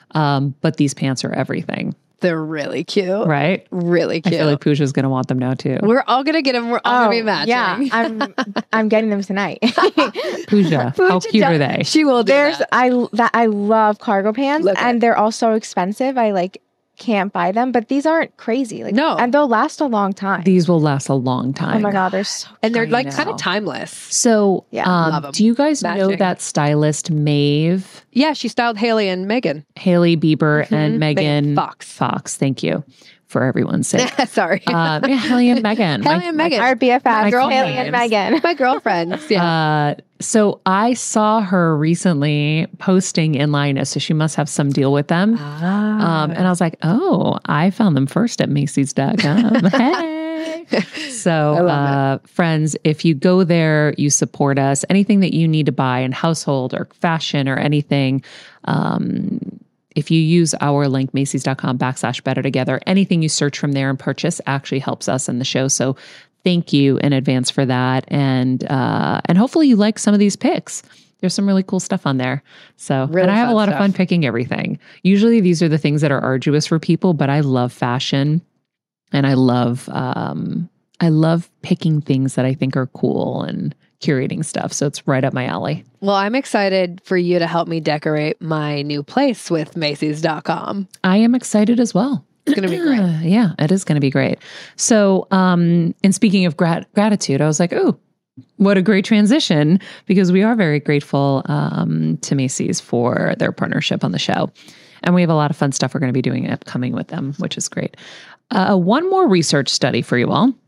Um, but these pants are everything, They're really cute. right? Really I cute. feel like Pooja's going to want them now too. We're all gonna get them. We're all gonna be matching. yeah, I'm I'm getting them tonight. Pooja, how Pooja cute does- are they? She will do There's that. I that I love cargo pants, Look at and it. they're all so expensive. I like can't buy them, but these aren't crazy. Like No. and they'll last a long time. These will last a long time. oh my god, they're so. And they're I like know. kind of timeless. So, Yeah, love 'em. um, do you guys know Matching. that stylist Maeve, Yeah, she styled Haley and Megan. Haley Bieber, Mhm. and Megan Megan Fox. Fox? Thank you for everyone's sake. Sorry. uh, yeah, Haley and Megan. Haley My- and Megan. Our B F F, My Haley girlfriends. and Megan. My girlfriends. Yeah. Uh, so I saw her recently posting in Linus, so she must have some deal with them. Ah. Um, and I was like, oh, I found them first at Macy's dot com. Hey. So, I love uh, friends, if you go there, you support us. Anything that you need to buy in household or fashion or anything, um, if you use our link, Macy's dot com backslash better together, anything you search from there and purchase actually helps us in the show. So thank you in advance for that. And, uh, and hopefully you like some of these picks. There's some really cool stuff on there. So, Really and I have a fun lot stuff. of fun picking everything. Usually these are the things that are arduous for people, but I love fashion and I love, um, I love picking things that I think are cool and curating stuff. So it's right up my alley. Well, I'm excited for you to help me decorate my new place with Macy's dot com. I am excited as well. It's going to be great. Uh, yeah, it is going to be great. So, um, and speaking of grat- gratitude, I was like, oh, what a great transition, because we are very grateful um, to Macy's for their partnership on the show. And we have a lot of fun stuff we're going to be doing upcoming with them, which is great. Uh, one more research study for you all.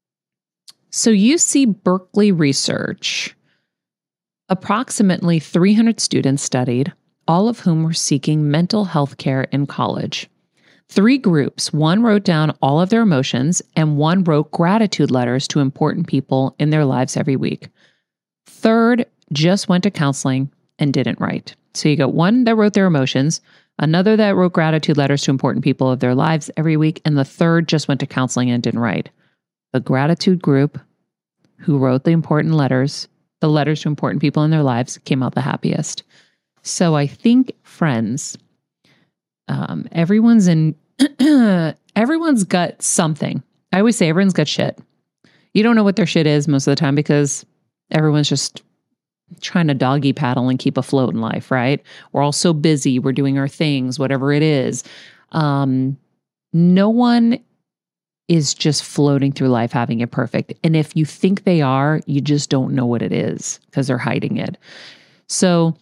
So U C Berkeley Research, approximately three hundred students studied, all of whom were seeking mental health care in college. Three groups, one wrote down all of their emotions and one wrote gratitude letters to important people in their lives every week. Third just went to counseling and didn't write. So you got one that wrote their emotions, another that wrote gratitude letters to important people of their lives every week, and the third just went to counseling and didn't write. The gratitude group who wrote the important letters, the letters to important people in their lives, came out the happiest. So I think, friends, um, everyone's in, everyone's got something. I always say everyone's got shit. You don't know what their shit is most of the time because everyone's just trying to doggy paddle and keep afloat in life, right? We're all so busy. We're doing our things, whatever it is. Um, no one is just floating through life having it perfect. And if you think they are, you just don't know what it is because they're hiding it. So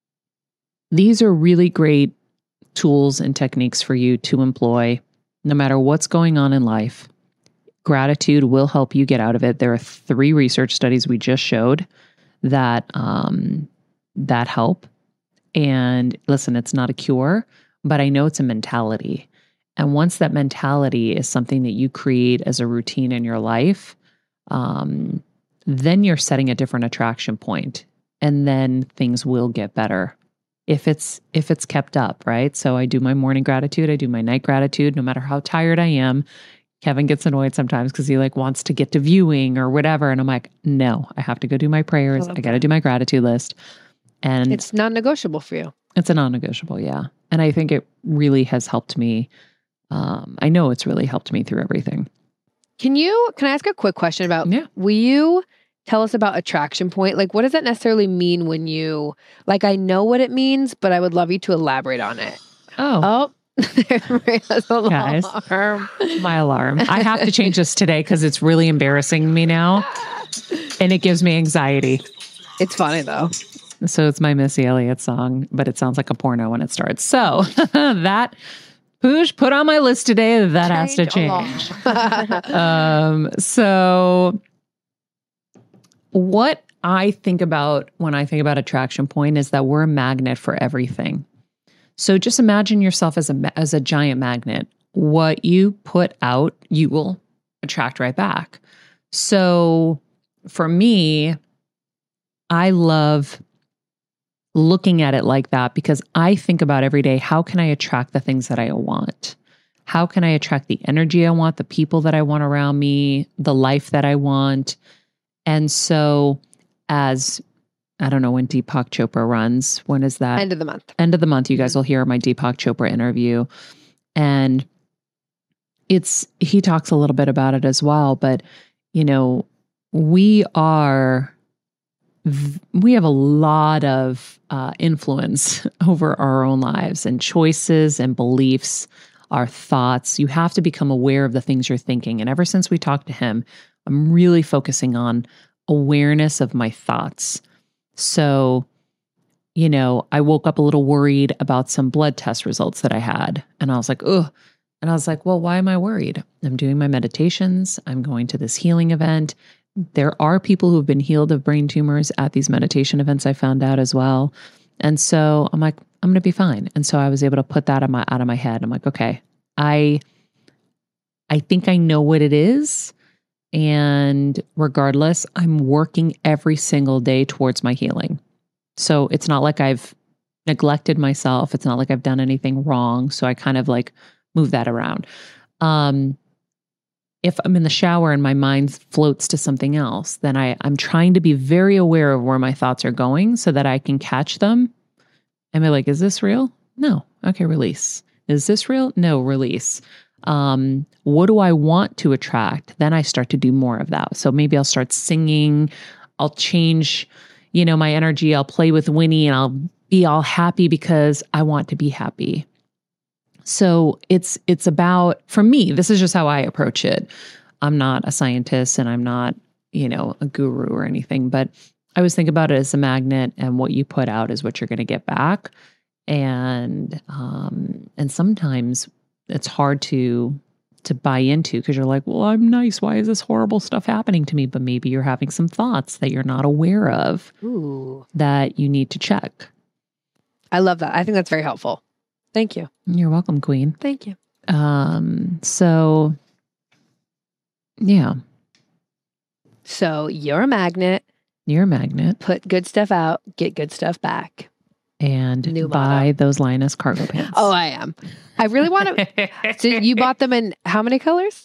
these are really great tools and techniques for you to employ no matter what's going on in life. Gratitude will help you get out of it. There are three research studies we just showed that um, that help. And listen, it's not a cure, but I know it's a mentality. And once that mentality is something that you create as a routine in your life, um, then you're setting a different attraction point, and then things will get better if it's if it's kept up, right? So I do my morning gratitude, I do my night gratitude, no matter how tired I am. Kevin gets annoyed sometimes because he like wants to get to viewing or whatever, and I'm like, no, I have to go do my prayers. I I, love got to that. do my gratitude list, and it's It's non-negotiable for you. it's a non-negotiable, yeah. And I think it really has helped me. Um, I know it's really helped me through everything. Can you, can I ask a quick question about, Yeah. will you tell us about attraction point? Like, what does that necessarily mean when you, like, I know what it means, but I would love you to elaborate on it. Oh, Oh, there's Maria's Guys. alarm. my alarm! I have to change this today because it's really embarrassing me now, and it gives me anxiety. It's funny though. So it's my Missy Elliott song, but it sounds like a porno when it starts. So that push put on my list today. That has to change. um, so what I think about when I think about attraction point is that we're a magnet for everything. So just imagine yourself as a ma- as a giant magnet. What you put out, you will attract right back. So for me, I love looking at it like that because I think about every day, how can I attract the things that I want? How can I attract the energy I want, the people that I want around me, the life that I want? And so as I don't know when Deepak Chopra runs. When is that? End of the month. End of the month. You guys will hear my Deepak Chopra interview. And it's, he talks a little bit about it as well. But, you know, we are, we have a lot of uh, influence over our own lives and choices and beliefs, our thoughts. You have to become aware of the things you're thinking. And ever since we talked to him, I'm really focusing on awareness of my thoughts. So, you know, I woke up a little worried about some blood test results that I had. And I was like, ugh. And I was like, well, why am I worried? I'm doing my meditations. I'm going to this healing event. There are people who've been healed of brain tumors at these meditation events, I found out as well. And so I'm like, I'm going to be fine. And so I was able to put that out of my, out of my head. I'm like, okay, I, I think I know what it is. And regardless, I'm working every single day towards my healing. So it's not like I've neglected myself. It's not like I've done anything wrong. So I kind of like move that around. Um, if I'm in the shower and my mind floats to something else, then I, I'm trying to be very aware of where my thoughts are going so that I can catch them. Am I like, is this real? No. Okay, release. Is this real? No, release. Um, what do I want to attract? Then I start to do more of that. So maybe I'll start singing. I'll change, you know, my energy. I'll play with Winnie and I'll be all happy because I want to be happy. So it's, it's about, for me, this is just how I approach it. I'm not a scientist and I'm not, you know, a guru or anything, but I always think about it as a magnet, and what you put out is what you're going to get back. And, um, and sometimes it's hard to, to buy into because you're like, well, I'm nice. Why is this horrible stuff happening to me? But maybe you're having some thoughts that you're not aware of. Ooh. That you need to check. I love that. I think that's very helpful. Thank you. You're welcome, Queen. Thank you. Um, so yeah. So you're a magnet. You're a magnet. Put good stuff out, get good stuff back. And New buy motto. those Linus cargo pants. Oh, I am. I really want to. So you bought them in how many colors?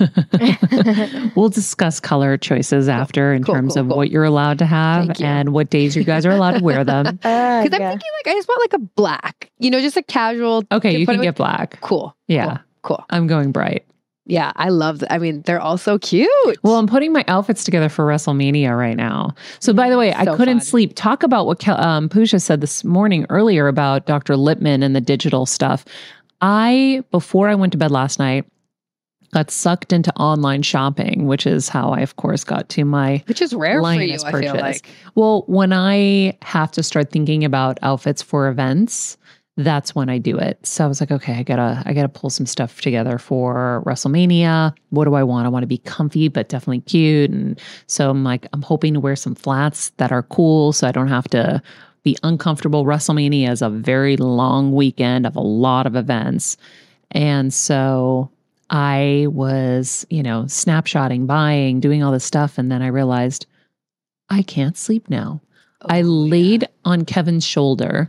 We'll discuss color choices after in Cool, terms cool, of cool. what you're allowed to have Thank you. and what days you guys are allowed to wear them. Uh, Because I'm yeah. thinking like I just want like a black, you know, just a casual. Okay, you put can it get with- black. cool. Yeah. Cool. cool. I'm going bright. Yeah, I love that. I mean, they're all so cute. Well, I'm putting my outfits together for WrestleMania right now. So, by the way, I So couldn't fun. sleep. Talk about what Kel- um, Pooja said this morning earlier about Doctor Lippman and the digital stuff. I, before I went to bed last night, got sucked into online shopping, which is how I, of course, got to my Which is rare Linus for you, I feel purchase. like. Well, when I have to start thinking about outfits for events, that's when I do it. So I was like, okay, I gotta, I gotta pull some stuff together for WrestleMania. What do I want? I want to be comfy, but definitely cute. And so I'm like, I'm hoping to wear some flats that are cool, so I don't have to be uncomfortable. WrestleMania is a very long weekend of a lot of events, and so I was, you know, snapshotting, buying, doing all this stuff, and then I realized I can't sleep now. Oh, I laid on Kevin's shoulder.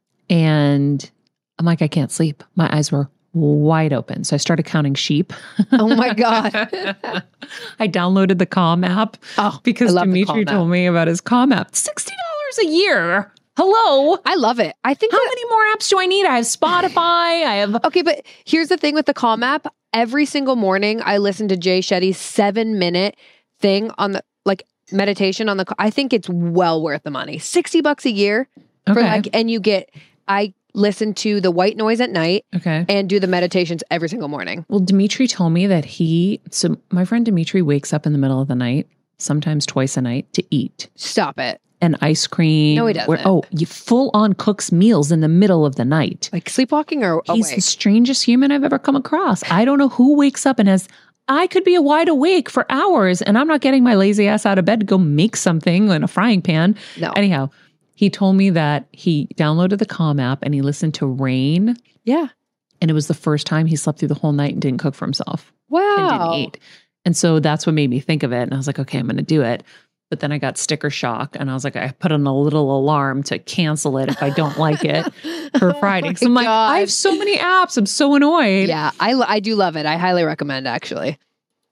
And I'm like, I can't sleep. My eyes were wide open. So I started counting sheep. Oh my God. I downloaded the Calm app Oh, because I love the Dimitri Calm told app. me about his Calm app. sixty dollars a year. Hello. I love it. I think How that, many more apps do I need? I have Spotify. I have. okay, but here's the thing with the Calm app. Every single morning, I listen to Jay Shetty's seven minute thing on the like meditation on the. I think it's well worth the money. Sixty bucks a year for Okay. like, and you get. I listen to the white noise at night Okay. and do the meditations every single morning. Well, Dimitri told me that he, so my friend Dimitri wakes up in the middle of the night, sometimes twice a night, to eat. Stop it. And ice cream. No, he Where- doesn't. oh, you full on cooks meals in the middle of the night. Like sleepwalking or He's awake? the strangest human I've ever come across. I don't know who wakes up and has, I could be wide awake for hours and I'm not getting my lazy ass out of bed to go make something in a frying pan. No. Anyhow, he told me that he downloaded the Calm app and he listened to Rain. Yeah. And it was the first time he slept through the whole night and didn't cook for himself Wow. and didn't eat. And so that's what made me think of it. And I was like, okay, I'm going to do it. But then I got sticker shock and I was like, I put on a little alarm to cancel it if I don't like it for Friday. So I'm like, I have so many apps. I'm so annoyed. Yeah, I, lo- I do love it. I highly recommend actually.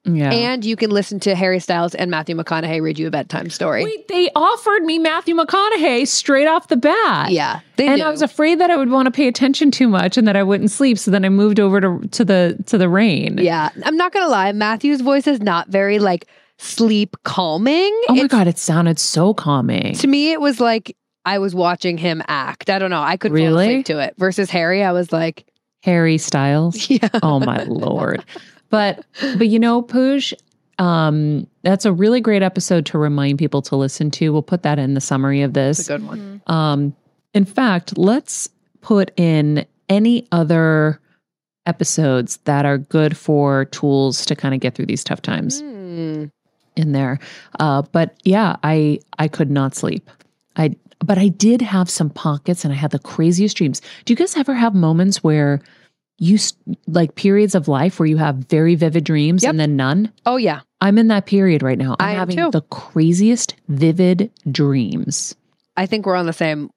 Yeah. And you can listen to Harry Styles and Matthew McConaughey read you a bedtime story. Wait, they offered me Matthew McConaughey straight off the bat. Yeah, they and knew. I was afraid that I would want to pay attention too much and that I wouldn't sleep. So then I moved over to to the to the rain. Yeah, I'm not gonna lie. Matthew's voice is not very like sleep calming. Oh my It's- God, it sounded so calming. To me, it was like I was watching him act. I don't know. I could fall Really? asleep to it. Versus Harry, I was like, Harry Styles. yeah. Oh my Lord. But but you know, Pooj, um, that's a really great episode to remind people to listen to. We'll put that in the summary of this. It's a good one. Um, in fact, let's put in any other episodes that are good for tools to kind of get through these tough times Hmm. in there. Uh, but yeah, I I could not sleep. I but I did have some pockets and I had the craziest dreams. Do you guys ever have moments where you s- like periods of life where you have very vivid dreams Yep. and then none? Oh yeah. I'm in that period right now. I'm I am having too. the craziest vivid dreams. I think we're on the same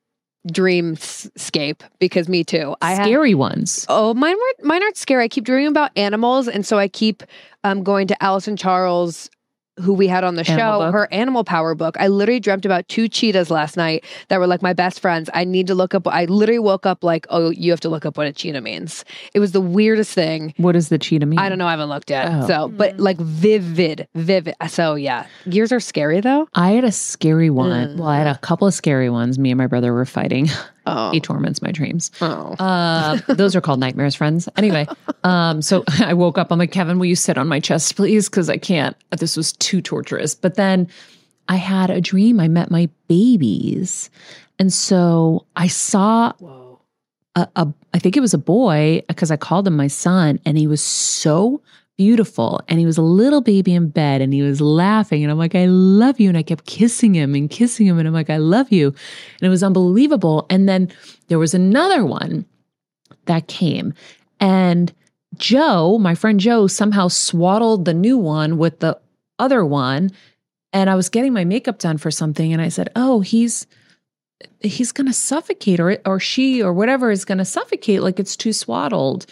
dreamscape because me too. I have. Scary ones. Oh, mine were mine aren't scary. I keep dreaming about animals, and so I keep um going to Allison Charles, who we had on the Animal show, book. her animal power book. I literally dreamt about two cheetahs last night that were like my best friends. I need to look up. I literally woke up like, oh, you have to look up what a cheetah means. It was the weirdest thing. What does the cheetah mean? I don't know. I haven't looked yet. Oh. So, but like vivid, vivid. So yeah, yours are scary though. I had a scary one. Mm. Well, I had a couple of scary ones. Me and my brother were fighting. Oh, He torments my dreams. oh. Uh, those are called nightmares, friends. Anyway, um, so I woke up. I'm like, Kevin, will you sit on my chest, please? Because I can't. This was too torturous. But then I had a dream. I met my babies, and so I saw Whoa. a, a I think it was a boy because I called him my son, and he was so beautiful, and he was a little baby in bed, and he was laughing, and I'm like, I love you, and I kept kissing him and kissing him, and I'm like, I love you, and it was unbelievable. And then there was another one that came, and Joe, my friend Joe, somehow swaddled the new one with the other one, and I was getting my makeup done for something, and I said, oh, he's he's going to suffocate, or or she or whatever is going to suffocate, like it's too swaddled.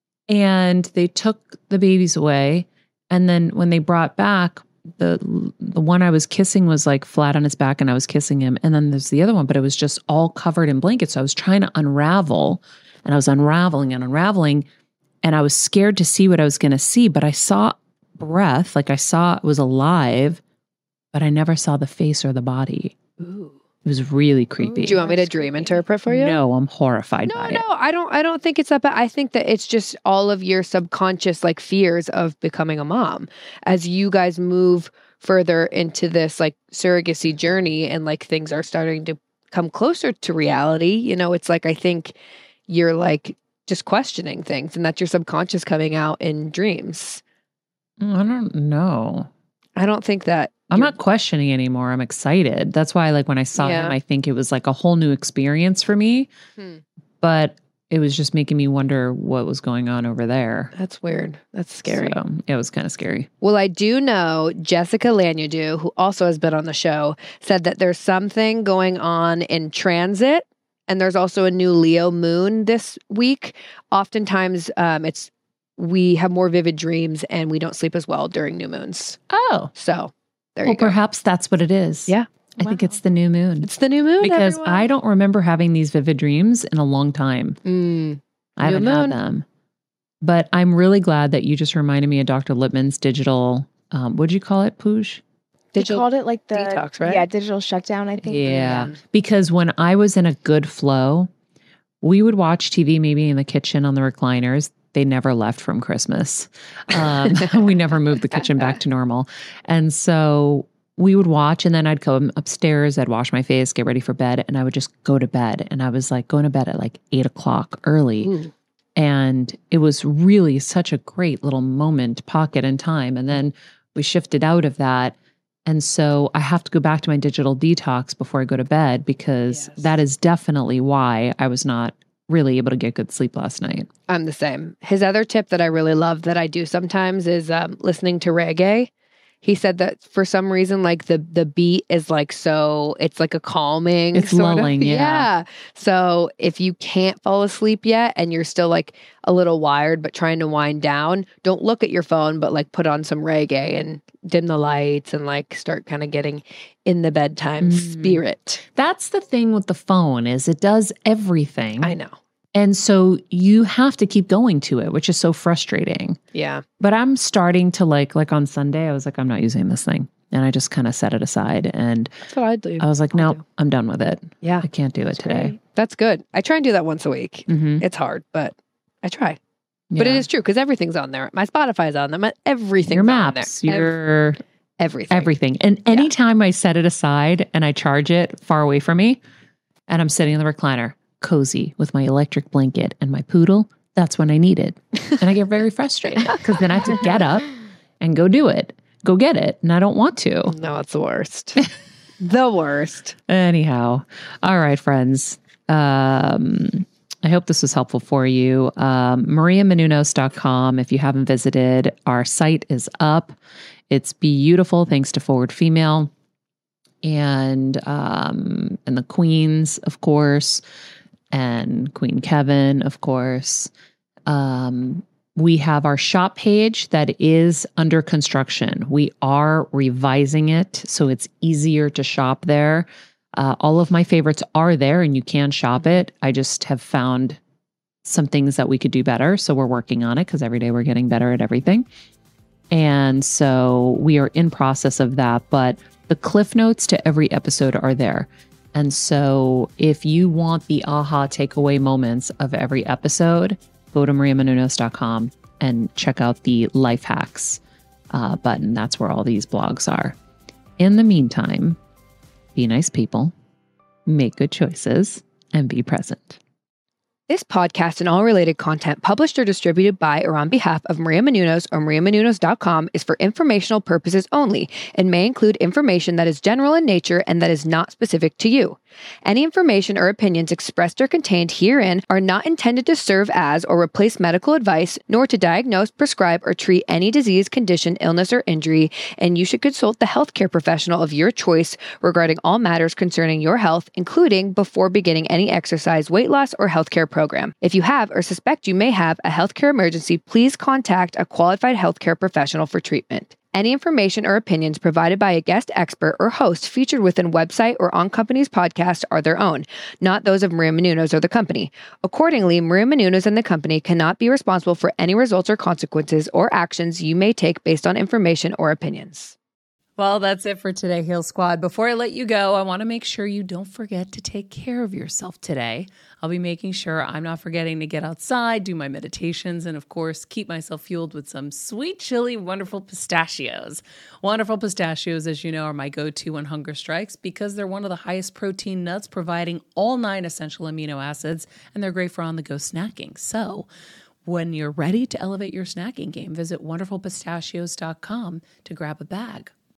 And they took the babies away, and then when they brought back the the one I was kissing was like flat on his back, and I was kissing him, and then there's the other one, but it was just all covered in blankets. So I was trying to unravel, and I was unraveling and unraveling, and I was scared to see what I was going to see, but I saw breath, like I saw it was alive, but I never saw the face or the body. Ooh. It was really creepy. Do you want me to That's dream creepy. interpret for you? No, I'm horrified No, by no, it. I don't. I don't think it's that bad. I think that it's just all of your subconscious like fears of becoming a mom as you guys move further into this like surrogacy journey, and like things are starting to come closer to reality. You know, it's like I think you're like just questioning things, and that's your subconscious coming out in dreams. I don't know. I don't think that I'm you're- not questioning anymore. I'm excited. That's why, like, when I saw Yeah. him, I think it was like a whole new experience for me. Hmm. But it was just making me wonder what was going on over there. That's weird. That's scary. So, it was kind of scary. Well, I do know Jessica Lanyadoo, who also has been on the show, said that there's something going on in transit, and there's also a new Leo moon this week. Oftentimes, um, it's we have more vivid dreams and we don't sleep as well during new moons. Oh, So there well, you go. perhaps that's what it is. Yeah. I think Wow. it's the new moon It's the new moon because everyone. I don't remember having these vivid dreams in a long time. Mm, I New haven't moon. had them. But I'm really glad that you just reminded me of Doctor Lippman's digital, um, what'd you call it, Pooj? They digital called it like the detox, right? Yeah, digital shutdown. I think. Yeah. Because when I was in a good flow, we would watch T V maybe in the kitchen on the recliners. They never left from Christmas. Um, we never moved the kitchen back to normal. And so we would watch, and then I'd come upstairs, I'd wash my face, get ready for bed, and I would just go to bed. And I was like going to bed at like eight o'clock early. Ooh. And it was really such a great little moment, pocket in time. And then we shifted out of that. And so I have to go back to my digital detox before I go to bed because Yes. that is definitely why I was not really able to get good sleep last night. I'm the same. His other tip that I really love that I do sometimes is um, listening to reggae. he said that for some reason, like the the beat is like so, it's like a calming. It's sort lulling, of, yeah. yeah. So if you can't fall asleep yet and you're still like a little wired but trying to wind down, don't look at your phone, but like put on some reggae and dim the lights and like start kind of getting in the bedtime Mm. spirit. That's the thing with the phone is it does everything. I know. And so you have to keep going to it, which is so frustrating. Yeah. But I'm starting to like, like on Sunday, I was like, I'm not using this thing. And I just kind of set it aside. And That's what I do. I was like, I'll no, do. I'm done with it. Yeah. I can't do it today. That's good. I try and do that once a week. Mm-hmm. It's hard, but I try. But it is true because everything's on there. My Spotify's on there. My everything's your on maps, there. your Ev- everything. everything. And anytime I set it aside and I charge it far away from me and I'm sitting in the recliner, cozy with my electric blanket and my poodle, that's when I need it. And I get very frustrated because then I have to get up and go do it, go get it. And I don't want to. No, it's the worst. The worst. Anyhow. All right, friends. Um, I hope this was helpful for you. Um, maria menounos dot com. If you haven't visited, our site is up. It's beautiful thanks to Forward Female and um, and the Queens, of course, and Queen Kevin, of course. Um, we have our shop page that is under construction. We are revising it so it's easier to shop there. Uh, all of my favorites are there and you can shop it. I just have found some things that we could do better. So we're working on it because every day we're getting better at everything. And so we are in process of that, but the cliff notes to every episode are there. And so if you want the aha takeaway moments of every episode, go to maria menounos dot com and check out the life hacks uh, button. That's where all these blogs are. In the meantime, be nice people, make good choices, and be present. This podcast and all related content published or distributed by or on behalf of Maria Menounos or maria menounos dot com is for informational purposes only and may include information that is general in nature and that is not specific to you. Any information or opinions expressed or contained herein are not intended to serve as or replace medical advice, nor to diagnose, prescribe, or treat any disease, condition, illness, or injury, and you should consult the healthcare professional of your choice regarding all matters concerning your health, including before beginning any exercise, weight loss, or healthcare program. If you have or suspect you may have a healthcare emergency, please contact a qualified healthcare professional for treatment. Any information or opinions provided by a guest expert or host featured within website or on company's podcast are their own, not those of Maria Menounos or the company. Accordingly, Maria Menounos and the company cannot be responsible for any results or consequences or actions you may take based on information or opinions. Well, that's it for today, Heal Squad. Before I let you go, I want to make sure you don't forget to take care of yourself today. I'll be making sure I'm not forgetting to get outside, do my meditations, and of course, keep myself fueled with some sweet, chili, wonderful pistachios. Wonderful pistachios, as you know, are my go-to when hunger strikes because they're one of the highest protein nuts, providing all nine essential amino acids, and they're great for on-the-go snacking. So, when you're ready to elevate your snacking game, visit wonderful pistachios dot com to grab a bag.